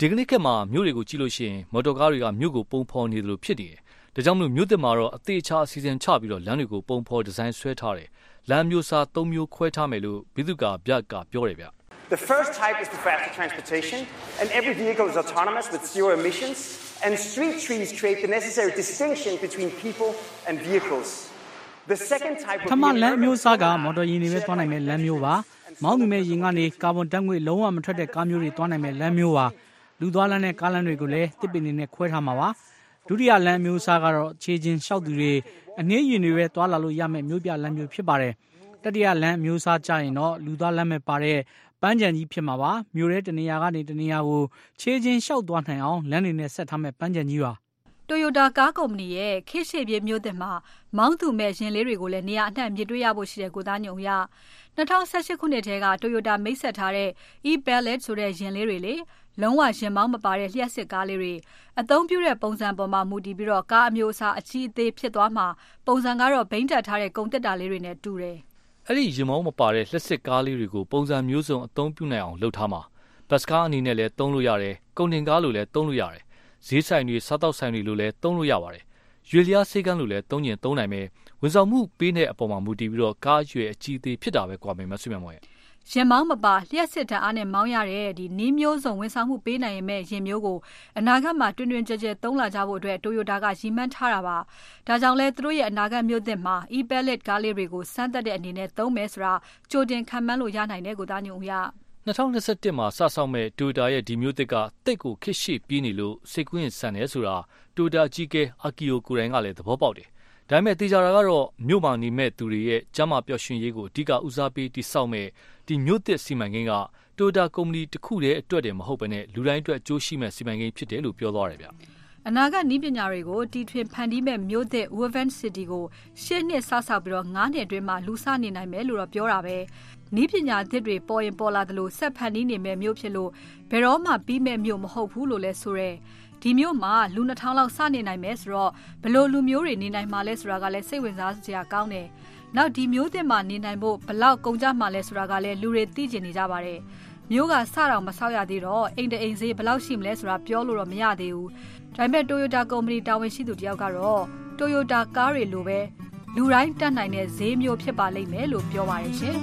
ဒီကနေ့ခေတ်မှာမြို့တွေကိုကြည့်လို့ရှိရင်မော်တော်ကားတွေကမြို့ကိုပုံဖော်နေတယ်လို့ဖြစ်နေတယ်ဒါကြောင့်မလို့မြို့သစ်မှာတော့အသေးချာအစီအစဉ်ချပြီးတော့လမ်းတွေကိုပုံဖော်ဒီဇိုင်းဆွဲထားတယ်လမ်းမျိုးစားသုံးမျိုးခွဲထားမယ်လို့ဘိသုကာဗျကပြောတယ်ဗျ The first type is the faster transportation and every vehicle is autonomous with zero emissions and street trees create the necessary distinction between people and vehicles The second type of ထမလမ်းမျိုးစားကမော်တော်ယာဉ်တွေပဲသွားနိုင်တဲ့လမ်းမျိုးပါမောင်းသူမဲ့ယာဉ်ကနေကာဗွန်ဓာတ်ငွေ့လုံးဝမထွက်တဲ့ကားမျိုးတွေသွားနိုင်တဲ့လမ်းမျိုးပါလူသွားလမ်းနဲ့ကားလမ်းတွေကိုလည်းတစ်ပင်နေနဲ့ခွဲထားမှာပါဒုတိယလမ်းမျိုးစားကတော့ခြေချင်းလျှောက်သူတွေအနှင်းရင်တွေပဲသွားလာလို့ရမယ့်မျိုးပြလမ်းမျိုးဖြစ်ပါတယ်တတိယလမ်းမျိုးစားကြရင်တော့လူသွားလမ်းမဲ့ပါတဲ့ပန်းချံကြီးဖြစ်မှာပါမြို့ရဲတနေရာကနေတနေရာကိုခြေချင်းလျှောက်သွားနိုင်အောင်လမ်းတွေနဲ့ဆက်ထားမဲ့ပန်းချံကြီးပါ Toyota ကားကုမ္ပဏီရဲ့ခေတ်ရှေ့ပြေးမျိုးသစ်မှာမောင်းသူမဲ့ယာဉ်လေးတွေကိုလည်းနေရာအနှံ့မြစ်တွေ့ရဖို့ရှိတဲ့ကိုသားညုံရ၂၀၁၈ခုနှစ်ထဲက Toyota မိတ်ဆက်ထားတဲ့ e-pallet ဆိုတဲ့ယာဉ်လေးတွေလေလုံးဝယာဉ်မောင်းမပါတဲ့လျှက်စစ်ကားလေးတွေအသုံးပြုတဲ့ပုံစံပေါ်မှာမူတည်ပြီးတော့ကားအမျိုးအစားအကြီးအသေးဖြစ်သွားမှာပုံစံကတော့ဘိန်းတက်ထားတဲ့ကုန်တက်တာလေးတွေနဲ့တူတယ်အဲ့ဒီယာဉ်မောင်းမပါတဲ့လျှက်စစ်ကားလေးတွေကိုပုံစံမျိုးစုံအသုံးပြုနိုင်အောင်လုပ်ထားမှာဘတ်ကားအနေနဲ့လည်းသုံးလို့ရတယ်ကုန်တင်ကားလိုလည်းသုံးလို့ရတယ်ဈေးဆိုင်တွေစားတောက်ဆိုင်တွေလိုလည်းသုံးလို့ရပါတယ်ရွေလျားဆေးကန်းလိုလည်းသုံးကျင်သုံးနိုင်မယ်ဝန်ဆောင်မှုပေးတဲ့အပေါ်မှာမူတည်ပြီးတော့ကားရွယ်အကြီးသေးဖြစ်တာပဲကွာမယ်မဆွေးမောင်ရဲ့ရင်မောင်းမပါလျှက်စစ်တအားနဲ့မောင်းရတဲ့ဒီနီးမျိုးစုံဝန်ဆောင်မှုပေးနိုင်ရမယ့်ရင်မျိုးကိုအနာဂတ်မှာတွင်တွင်ကြဲကြဲသုံးလာကြဖို့အတွက် Toyota ကရည်မှန်းထားတာပါဒါကြောင့်လဲသူတို့ရဲ့အနာဂတ်မျိုးသစ်မှာ e-pallet ကားလေးတွေကိုစမ်းသပ်တဲ့အနေနဲ့သုံးမယ်ဆိုတာကြိုတင်ခံမှန်းလို့ရနိုင်တဲ့ကိုသားညုံရ၂၀၂၁မှာစဆောင်မဲ့ Toyota ရဲ့ဒီမျိုးသစ်ကတိတ်ကိုခစ်ရှိပြေးနေလို့စိတ်ကူးရင်ဆန်တယ်ဆိုတာ Toyota အကြီးကဲအာကီယိုကိုရိုင်းကလည်းသဘောပေါက်တယ်။ဒါပေမဲ့တေချာတာကတော့မြို့မှာနေမဲ့သူတွေရဲ့ကျန်းမာပျော်ရွှင်ရေးကိုအဓိကဦးစားပေးတည်ဆောက်မဲ့ဒီမျိုးသစ်စီမံကိန်းက Toyota ကုမ္ပဏီတစ်ခုတည်းအတွက်တည်းမဟုတ်ဘဲနဲ့လူတိုင်းအတွက်အကျိုးရှိမဲ့စီမံကိန်းဖြစ်တယ်လို့ပြောသွားတယ်ဗျ။အနာဂတ်နည်းပညာတွေကိုတီထွင်ဖန်တီးမဲ့မျိုးသစ် Woven City ကိုရှစ်နှစ်စဆောက်ပြီးတော့ငါးနှစ်အတွင်းမှာလူစနေနိုင်မယ်လို့တော့ပြောတာပဲနည်းပညာသစ်တွေပေါ်ရင်ပေါ်လာသလိုဆက်ဖန်တီးနေမဲ့မျိုးဖြစ်လို့ဘယ်တော့မှပြီးမဲ့မျိုးမဟုတ်ဘူးလို့လဲဆိုရဲဒီမျိုးမှာလူနှစ်ထောင်လောက်စနေနိုင်မယ်ဆိုတော့ဘလို့လူမျိုးတွေနေနိုင်မှာလဲဆိုတာကလည်းစိတ်ဝင်စားစရာကောင်းတယ်နောက်ဒီမျိုးသစ်မှာနေနိုင်ဖို့ဘလောက်ကုန်ကြမှာလဲဆိုတာကလည်းလူတွေသိကျင်နေကြပါတယ်မျိုးကစတော့မဆောက်ရသေးတော့အိမ်တအိမ်ဈေးဘလောက်ရှိမလဲဆိုတာပြောလို့တော့မရသေးဘူးဒါပေမဲ့ Toyota ကုမ္ပဏီတာဝန်ရှိသူတယောက်ကတော့ Toyota ကားတွေလိုပဲလူတိုင်းတတ်နိုင်တဲ့ဈေးမျိုးဖြစ်ပါလိမ့်မယ်လို့ပြောပါတယ်ရှင်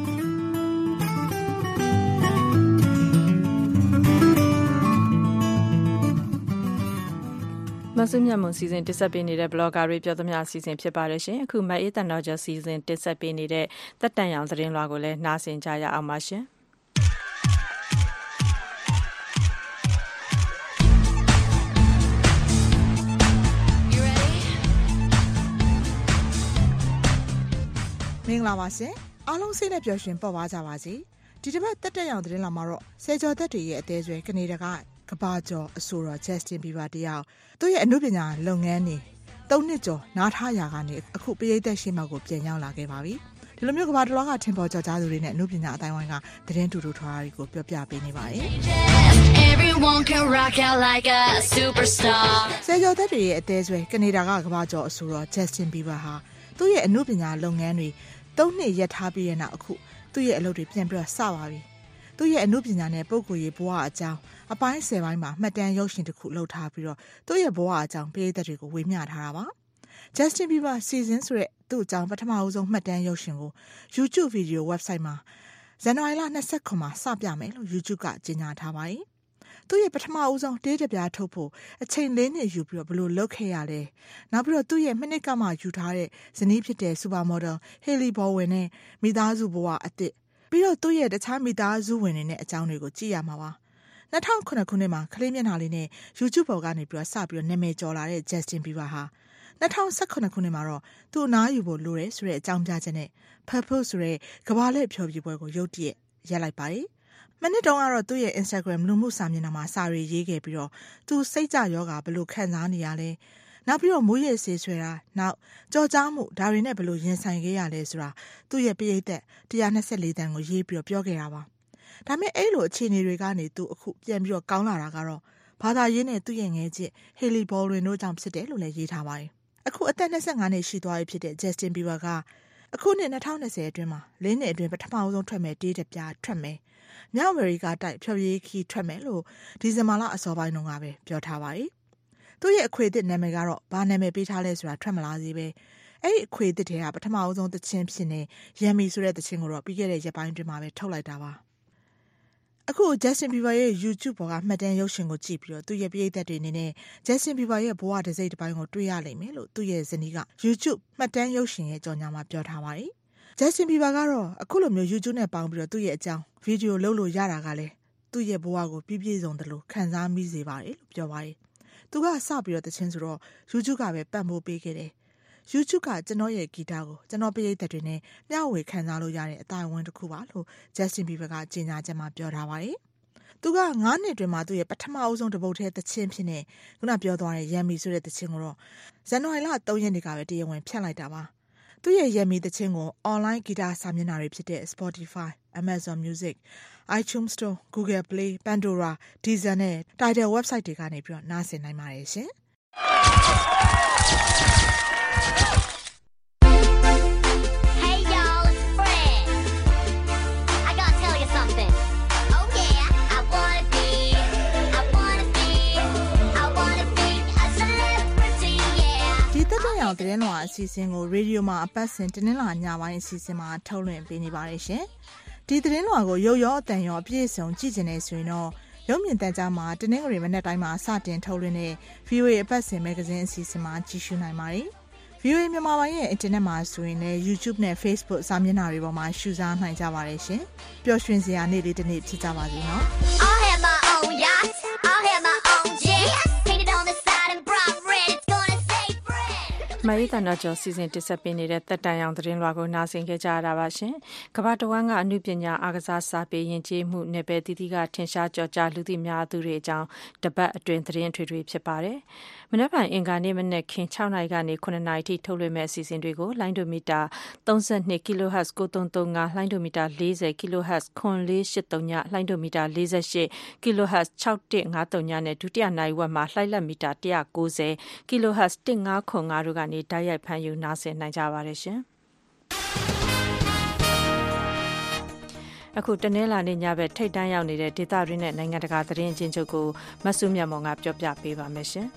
မဆုမြတ်မွန်စီစဉ်တင်ဆက်ပေးနေတဲ့ blogger တွေပြောသမျှအစီအစဉ်ဖြစ်ပါတယ်ရှင်အခုမအေးတန်တော်ကျော်စီစဉ်တင်ဆက်ပေးနေတဲ့တက်တန်ရောင်သတင်းလွှာကိုလည်းနားဆင်ကြရအောင်ပါရှင်မင်္ဂလာပါရှင်အားလုံးစိတ်နဲ့ပျော်ရွှင်ပေါ်ပါကြပါစေဒီတစ်ပတ်တက်တက်ရောင်သတင်းလာမှာတော့ဆယ်ကျော်သက်တွေရဲ့အသေးဆွဲကနေဒါကကဘာကျော်အဆိုတော် Justin Bieber တယောက်သူ့ရဲ့အမှုပညာလုပ်ငန်းတွေသုံးနှစ်ကျော်နားထားရာကနေအခုပရိသတ်ရှေ့မှောက်ကိုပြန်ရောက်လာခဲ့ပါပြီဒီလိုမျိုးကဘာတလွားကထင်ပေါ်ကျော်ကြားသူတွေနဲ့အမှုပညာအတိုင်းဝိုင်းကသတင်းတူတူထွားတွေကိုပြောပြပေးနေပါတယ် Everyone can rock out like a superstar ဆယ်ကျော်သက်တွေရဲ့အသေးဆွဲကနေဒါကကဘာကျော်အဆိုတော် Justin Bieber ဟာသူ့ရဲ့အမှုပညာလုပ်ငန်းတွေသုံးနှစ်ရပ်ထားပြီးတဲ့နောက်အခုသူ့ရဲ့အလုပ်တွေပြန်ပြီးတော့စပါပြီသူ့ရဲ့အမှုပညာနဲ့ပုံကိုယ်ရေးဘဝအကြောင်းအပိုင်းဆယ်ပိုင်းမှာမှတ်တမ်းရုပ်ရှင်တစ်ခုလုပ်ထားပြီးတော့သူ့ရဲ့ဘဝအကြောင်းပရိသတ်တွေကိုဝေမျှထားတာပါ Justin Bieber Season ဆိုတဲ့သူ့အကြောင်းပထမအဆုံးမှတ်တမ်းရုပ်ရှင်ကို YouTube video website မှာဇန်နဝါရီလ၂၉မှာစပြမယ်လို့ YouTube ကကြေညာထားပါတယ်သူ့ရဲ့ပထမအဆုံးတေးတပြားထုတ်ဖို့အချိန်လေးနှစ်ယူပြီးတော့ဘလို့လုပ်ခဲ့ရလဲနောက်ပြီးတော့သူ့ရဲ့မိနစ်ကမှယူထားတဲ့ဇနီးဖြစ်တဲ့ Supermodel Hailey Baldwin နဲ့မိသားစုဘဝအသစ်ပြီးတော့သူ့ရဲ့တခြားမိသားစုဝင်တွေနဲ့အကြောင်းတွေကိုကြည့်ရမှာပါ၂၀၀၈ခုနှစ်မှာကလေးမျက်နှာလေးနဲ့ YouTube ပေါ်ကနေပြီးတော့စပြီးတော့နာမည်ကျော်လာတဲ့ Justin Bieber ဟာ၂၀၁၇ခုနှစ်မှာတော့သူ့အနားယူဖို့လိုတယ်ဆိုတဲ့အကြောင်းပြချက်နဲ့ Purple ဆိုတဲ့ကမ္ဘာလှည့်ဖျော်ဖြေပွဲကိုရုတ်တရက်ရပ်လိုက်ပါတယ်မနေ့တုန်းကတော့သူ့ရဲ့ Instagram လူမှုစာမျက်နှာမှာစာရေးရေးခဲ့ပြီးတော့သူစိတ်ကြယောဂါဘယ်လိုခံစားနေရလဲနောက်ပြီးတော့မိုးရေဆေးဆွဲတာနောက်ကြော်ကြားမှုဒါတွေနဲ့ဘယ်လိုရင်ဆိုင်ခဲ့ရလဲဆိုတာသူ့ရဲ့ပရိသတ်၁၂၄တန်းကိုရေးပြီးတော့ပြောခဲ့တာပါဒါပေမဲ့အဲ့လိုအခြေအနေတွေကနေသူအခုပြန်ပြီးတော့ကောင်းလာတာကတော့ဘာသာရေးနဲ့သူ့ရဲ့ငယ်ချင်း Hailey Baldwin တို့ကြောင့်ဖြစ်တယ်လို့လည်းရေးထားပါတယ်အခုအသက်၂၅နှစ်ရှိသွားပြီဖြစ်တဲ့ Justin Bieber ကအခုနှစ်၂၀၂၀အတွင်းမှာ၄နှစ်အတွင်းပထမဆုံးထွက်မဲ့တေးတစ်ပြားထွက်မယ်မြောက်အမေရိကတိုက်ဖြော်ရည်ခီထွက်မယ်လို့ဒီဇင်ဘာလအစောပိုင်းတုန်းကပဲပြောထားပါတယ်သူ့ရဲ့အခွေသစ်နာမည်ကတော့ဘာနာမည်ပေးထားလဲဆိုတာထွက်မလာသေးပဲအဲ့ဒီအခွေသစ်တွေကပထမအဆုံးသချင်းဖြစ်နေရမ်မီဆိုတဲ့သချင်းကိုတော့ပြီးခဲ့တဲ့ရက်ပိုင်းတွင်မှာပဲထုတ်လိုက်တာပါအခု Justin Bieber ရဲ့ YouTube ပေါ်ကမှတ်တမ်းရုပ်ရှင်ကိုကြည့်ပြီးတော့သူ့ရဲ့ပရိသတ်တွေအနေနဲ့ Justin Bieber ရဲ့ဘဝတစ်စိတ်တစ်ပိုင်းကိုတွေ့ရလိမ့်မယ်လို့သူ့ရဲ့ဇနီးက YouTube မှတ်တမ်းရုပ်ရှင်ရဲ့ကြော်ညာမှာပြောထားပါတယ်။ Justin Bieber ကတော့အခုလိုမျိုး YouTube နဲ့ပေါင်းပြီးတော့သူ့ရဲ့အကြောင်းဗီဒီယိုလုပ်လို့ရတာကလည်းသူ့ရဲ့ဘဝကိုပြည့်ပြည့်စုံတယ်လို့ခံစားမိစေပါတယ်လို့ပြောပါတယ်။သူကစပြီးတော့တခြင်းဆိုတော့ YouTube ကပဲပတ်မိုးပေးခဲ့တယ်။ YouTube ကကျွန်တော်ရဲ့ဂီတကိုကျွန်တော်ပရိသတ်တွေနဲ့မျှဝေခံစားလို့ရတဲ့အတိုင်းအဝန်တစ်ခုပါလို့ Justin Bieber ကကြေညာချက်မှာပြောထားပါတယ်။သူကငါးနှစ်တွင်မှသူ့ရဲ့ပထမအဆုံးတစ်ပုတ်ထဲသချင်းဖြစ်နေခုနပြောသွားတဲ့ရမ်မီဆိုတဲ့သချင်းကိုတော့ဇန်နဝါရီလသုံးရက်နေ့ကပဲတရားဝင်ဖြတ်လိုက်တာပါ။သူ့ရဲ့ရမ်မီသချင်းကို online ဂီတစာမျက်နှာတွေဖြစ်တဲ့ Spotify, Amazon Music, iTunes Store, Google Play, Pandora, Deezer နဲ့ Tidal website တွေကနေပြီးတော့နားဆင်နိုင်ပါတယ်ရှင်။အောင်သတင်းလွှာအစီအစဉ်ကိုရေဒီယိုမှာအပတ်စဉ်တင်းလာညပိုင်းအစီအစဉ်မှာထုတ်လွှင့်ပေးနေပါတယ်ရှင်။ဒီသတင်းလွှာကိုရုပ်ရောအသံရောအပြည့်အစုံကြည့်နေဆိုရင်တော့ရုပ်မြင်သံကြားမှာတင်းငွေမနေ့တိုင်းမှာစတင်ထုတ်လွှင့်တဲ့ ဗီအိုအေ အပတ်စဉ်မဂ္ဂဇင်းအစီအစဉ်မှာကြည့်ရှုနိုင်ပါတယ်။ ဗီအိုအေမြန်မာပိုင်းရဲ့အင်တာနက်မှာဆိုရင်လည်း YouTube နဲ့ Facebook စာမျက်နှာတွေပေါ်မှာရှုစားနိုင်ကြပါတယ်ရှင်။ပျော်ရွှင်စရာနေ့လေးတစ်နေ့ဖြစ်ကြပါစေနော်။ I'll have my own yacht. I'll have my own jet. Painted on the side and bright red. It's gonna say bread. မရေးတနာကျော်စီစဉ်တင်ဆက်ပေးနေတဲ့တက်တန်ရောင်သတင်းလွှာကိုနားဆင်ခဲ့ကြရတာပါရှင်။ကမ္ဘာတဝန်းကအမှုပညာအားကစားစာပေယဉ်ကျေးမှုနယ်ပယ်တည်တည်ကထင်ရှားကြော်ကြားလူသိများသူတွေအကြောင်းတပတ်အတွင်းသတင်းထွေထွေဖြစ်ပါတယ်။မနက်ဖြန်အင်္ဂါနေ့မနက်ခင်း၆နာရီကနေ၇နာရီထိထုတ်လွှင့်မဲ့အစီအစဉ်တွေကိုလိုင်းဒိုမီတာ၃၂ kilohertz ၉၃၃၅လိုင်းဒိုမီတာ၄၀ kilohertz ခွန်၄၈၃ညလိုင်းဒိုမီတာ၄၈ kilohertz ၆၁၅၃ညနဲ့ဒုတိယနိုင်ဝက်မှာလှိုက်လက်မီတာ၁၉၀ kilohertz ၁၅ခွန်၅တို့ကနေတိုက်ရိုက်ဖမ်းယူနားဆင်နိုင်ကြပါတယ်ရှင်အခုတနင်္လာနေ့ညဘက်ထိတ်တန်းရောက်နေတဲ့ဒေသရင်းနဲ့နိုင်ငံတကာသတင်းအချင်းချုပ်ကိုမဆုမြတ်မောင်ကပြောပြပေးပါမယ်ရှင်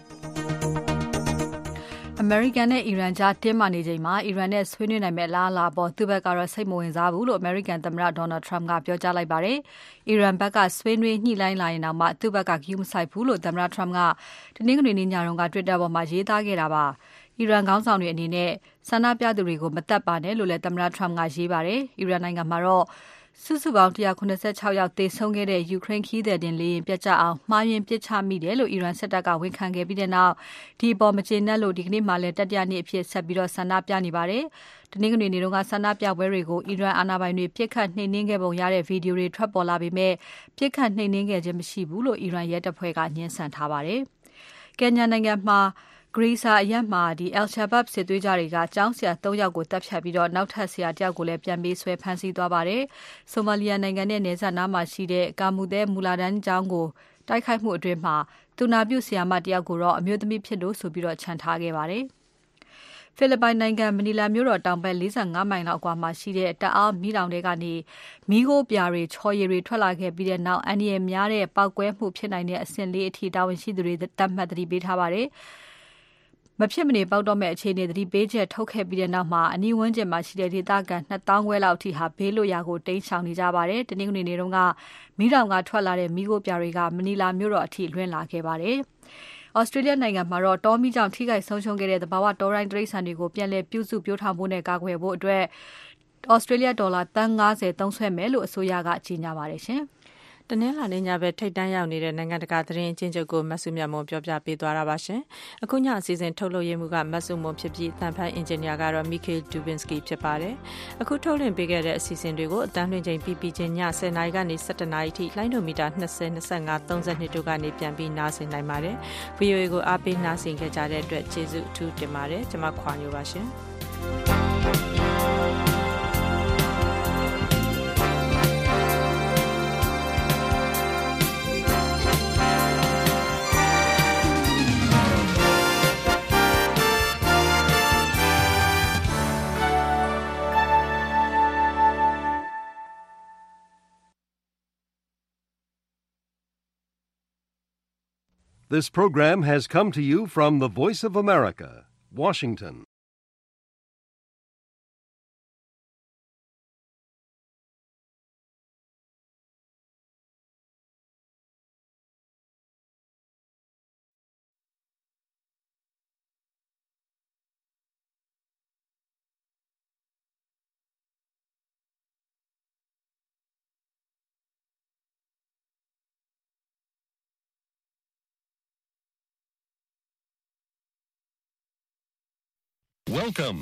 အမေရိကန်နဲ့အီရန်ကြားတင်းမာနေချိန်မှာအီရန်နဲ့ဆွေးနွေးနိုင်မဲ့လားလာပေါ်သူ့ဘက်ကတော့စိတ်မဝင်စားဘူးလို့အမေရိကန်သမ္မတဒေါ်နယ်ထရမ့်ကပြောကြားလိုက်ပါတယ်။အီရန်ဘက်ကဆွေးနွေးညှိနှိုင်းလာရင်တော့မှသူ့ဘက်ကဂရုမစိုက်ဘူးလို့သမ္မတထရမ့်ကတနင်္ဂနွေနေ့ညတုန်းက Twitter ပေါ်မှာရေးသားခဲ့တာပါ။အီရန်ခေါင်းဆောင်တွေအနေနဲ့ဆန္ဒပြသူတွေကိုမတက်ပါနဲ့လို့လည်းသမ္မတထရမ့်ကရေးပါတယ်။အီရန်နိုင်ငံမှာတော့စုစုပေါင်း၁၇၆ယောက်သေဆုံးခဲ့တဲ့ယူကရိန်းခီးသည်တင်လေယာဉ်ပြတ်ကျအောင်မှားယွင်းပစ်ချမိတယ်လို့အီရန်စစ်တပ်ကဝန်ခံခဲ့ပြီးတဲ့နောက်ဒီအပေါ်မကျေနပ်လို့ဒီကနေ့မှလည်းတတိယနေ့အဖြစ်ဆက်ပြီးတော့ဆန္ဒပြနေပါတယ်။တနင်္ဂနွေနေ့တုန်းကဆန္ဒပြပွဲတွေကိုအီရန်အာဏာပိုင်တွေပြစ်ခတ်နှိမ်နင်းခဲ့ပုံရတဲ့ဗီဒီယိုတွေထွက်ပေါ်လာပေမဲ့ပြစ်ခတ်နှိမ်နင်းခဲ့ခြင်းမရှိဘူးလို့အီရန်ရဲတပ်ဖွဲ့ကညှင်းဆန်ထားပါတယ်။ကင်ညာနိုင်ငံမှာဂရီဆာအရက်မှာဒီ El Shabab စစ်သွေးကြတွေကကျောင်းဆရာ၃ယောက်ကိုတပ်ဖြတ်ပြီးတော့နောက်ထပ်ဆရာတယောက်ကိုလည်းပြန်ပေးဆွဲဖမ်းဆီးသွားပါတယ်။ဆိုမာလီယာနိုင်ငံနဲ့နယ်စပ်နားမှာရှိတဲ့ကာမူသဲမူလာဒန်ကျောင်းကိုတိုက်ခိုက်မှုအတွင်းမှာသူနာပြုဆရာမတယောက်ကိုတော့အမျိုးသမီးဖြစ်လို့ဆိုပြီးတော့ခြံထားခဲ့ပါတယ်။ဖိလစ်ပိုင်နိုင်ငံမနီလာမြို့တော်တောင်ဘက်၄၅မိုင်လောက်အကွာမှာရှိတဲ့တအားမီးတောင်တွေကနေမီးခိုးပြာတွေချော်ရည်တွေထွက်လာခဲ့ပြီးတဲ့နောက်အန်ဒီရဲ့များတဲ့ပောက်ကွဲမှုဖြစ်နိုင်တဲ့အဆင့်လေးအထိတာဝန်ရှိသူတွေတတ်မှတ်သတိပေးထားပါတယ်။မဖြစ်မနေပေါက်တော့မဲ့အခြေအနေသတိပေးချက်ထုတ်ခဲ့ပြီးတဲ့နောက်မှာအနီးဝန်းကျင်မှာရှိတဲ့ဒေသခံနှစ်သောင်းခွဲလောက်အထိဟာဘေးလွတ်ရာကိုတိမ်းရှောင်နေကြပါတယ်။တနင်္ဂနွေနေ့တုန်းကမီးတောင်ကထွက်လာတဲ့မီးခိုးပြာတွေကမနီလာမြို့တော်အထိလွှင့်လာခဲ့ပါတယ်။ Australia နိုင်ငံမှာတော့တောမီးကြောင့်ထိခိုက်ဆုံးရှုံးခဲ့တဲ့သဘာဝတောရိုင်းတိရစ္ဆာန်တွေကိုပြန်လည်ပြုစုပြောင်းထောင်ဖို့နဲ့ကာကွယ်ဖို့အတွက် Australia ဒေါ်လာသန်း၅၀သုံးစွဲမယ်လို့အစိုးရကကြေညာပါတယ်ရှင်။တနင်္လာနေ့ညဘက်ထိတ်တန်းရောက်နေတဲ့နိုင်ငံတကာသတင်းအချင်းချုပ်ကိုမဆုမြတ်မွန်ပြောပြပေးသွားတာပါရှင်။အခုညအစီအစဉ်ထုတ်လုပ်ရေးမှုကမဆုမွန်ဖြစ်ပြီးတန်ဖိုင်းအင်ဂျင်နီယာကတော့ Mikhail Dubinsky ဖြစ်ပါတယ်။အခုထုတ်လွှင့်ပေးခဲ့တဲ့အစီအစဉ်တွေကိုအတန်းလွှင့်ချိန်ပြီးပြီးချင်းည၁၀နာရီကနေ၁၁နာရီထိလိုင်းဒိုမီတာ၂၀ ၂၅ ၃၂တို့ကနေပြန်ပြီးနားဆင်နိုင်ပါတယ်။ ဗီအိုအေကိုအားပေးနားဆင်ခဲ့ကြတဲ့အတွက်ကျေးဇူးအထူးတင်ပါတယ်။ကျွန်မခွာညိုပါရှင်။ This program has come to you from the Voice of America, Washington. Welcome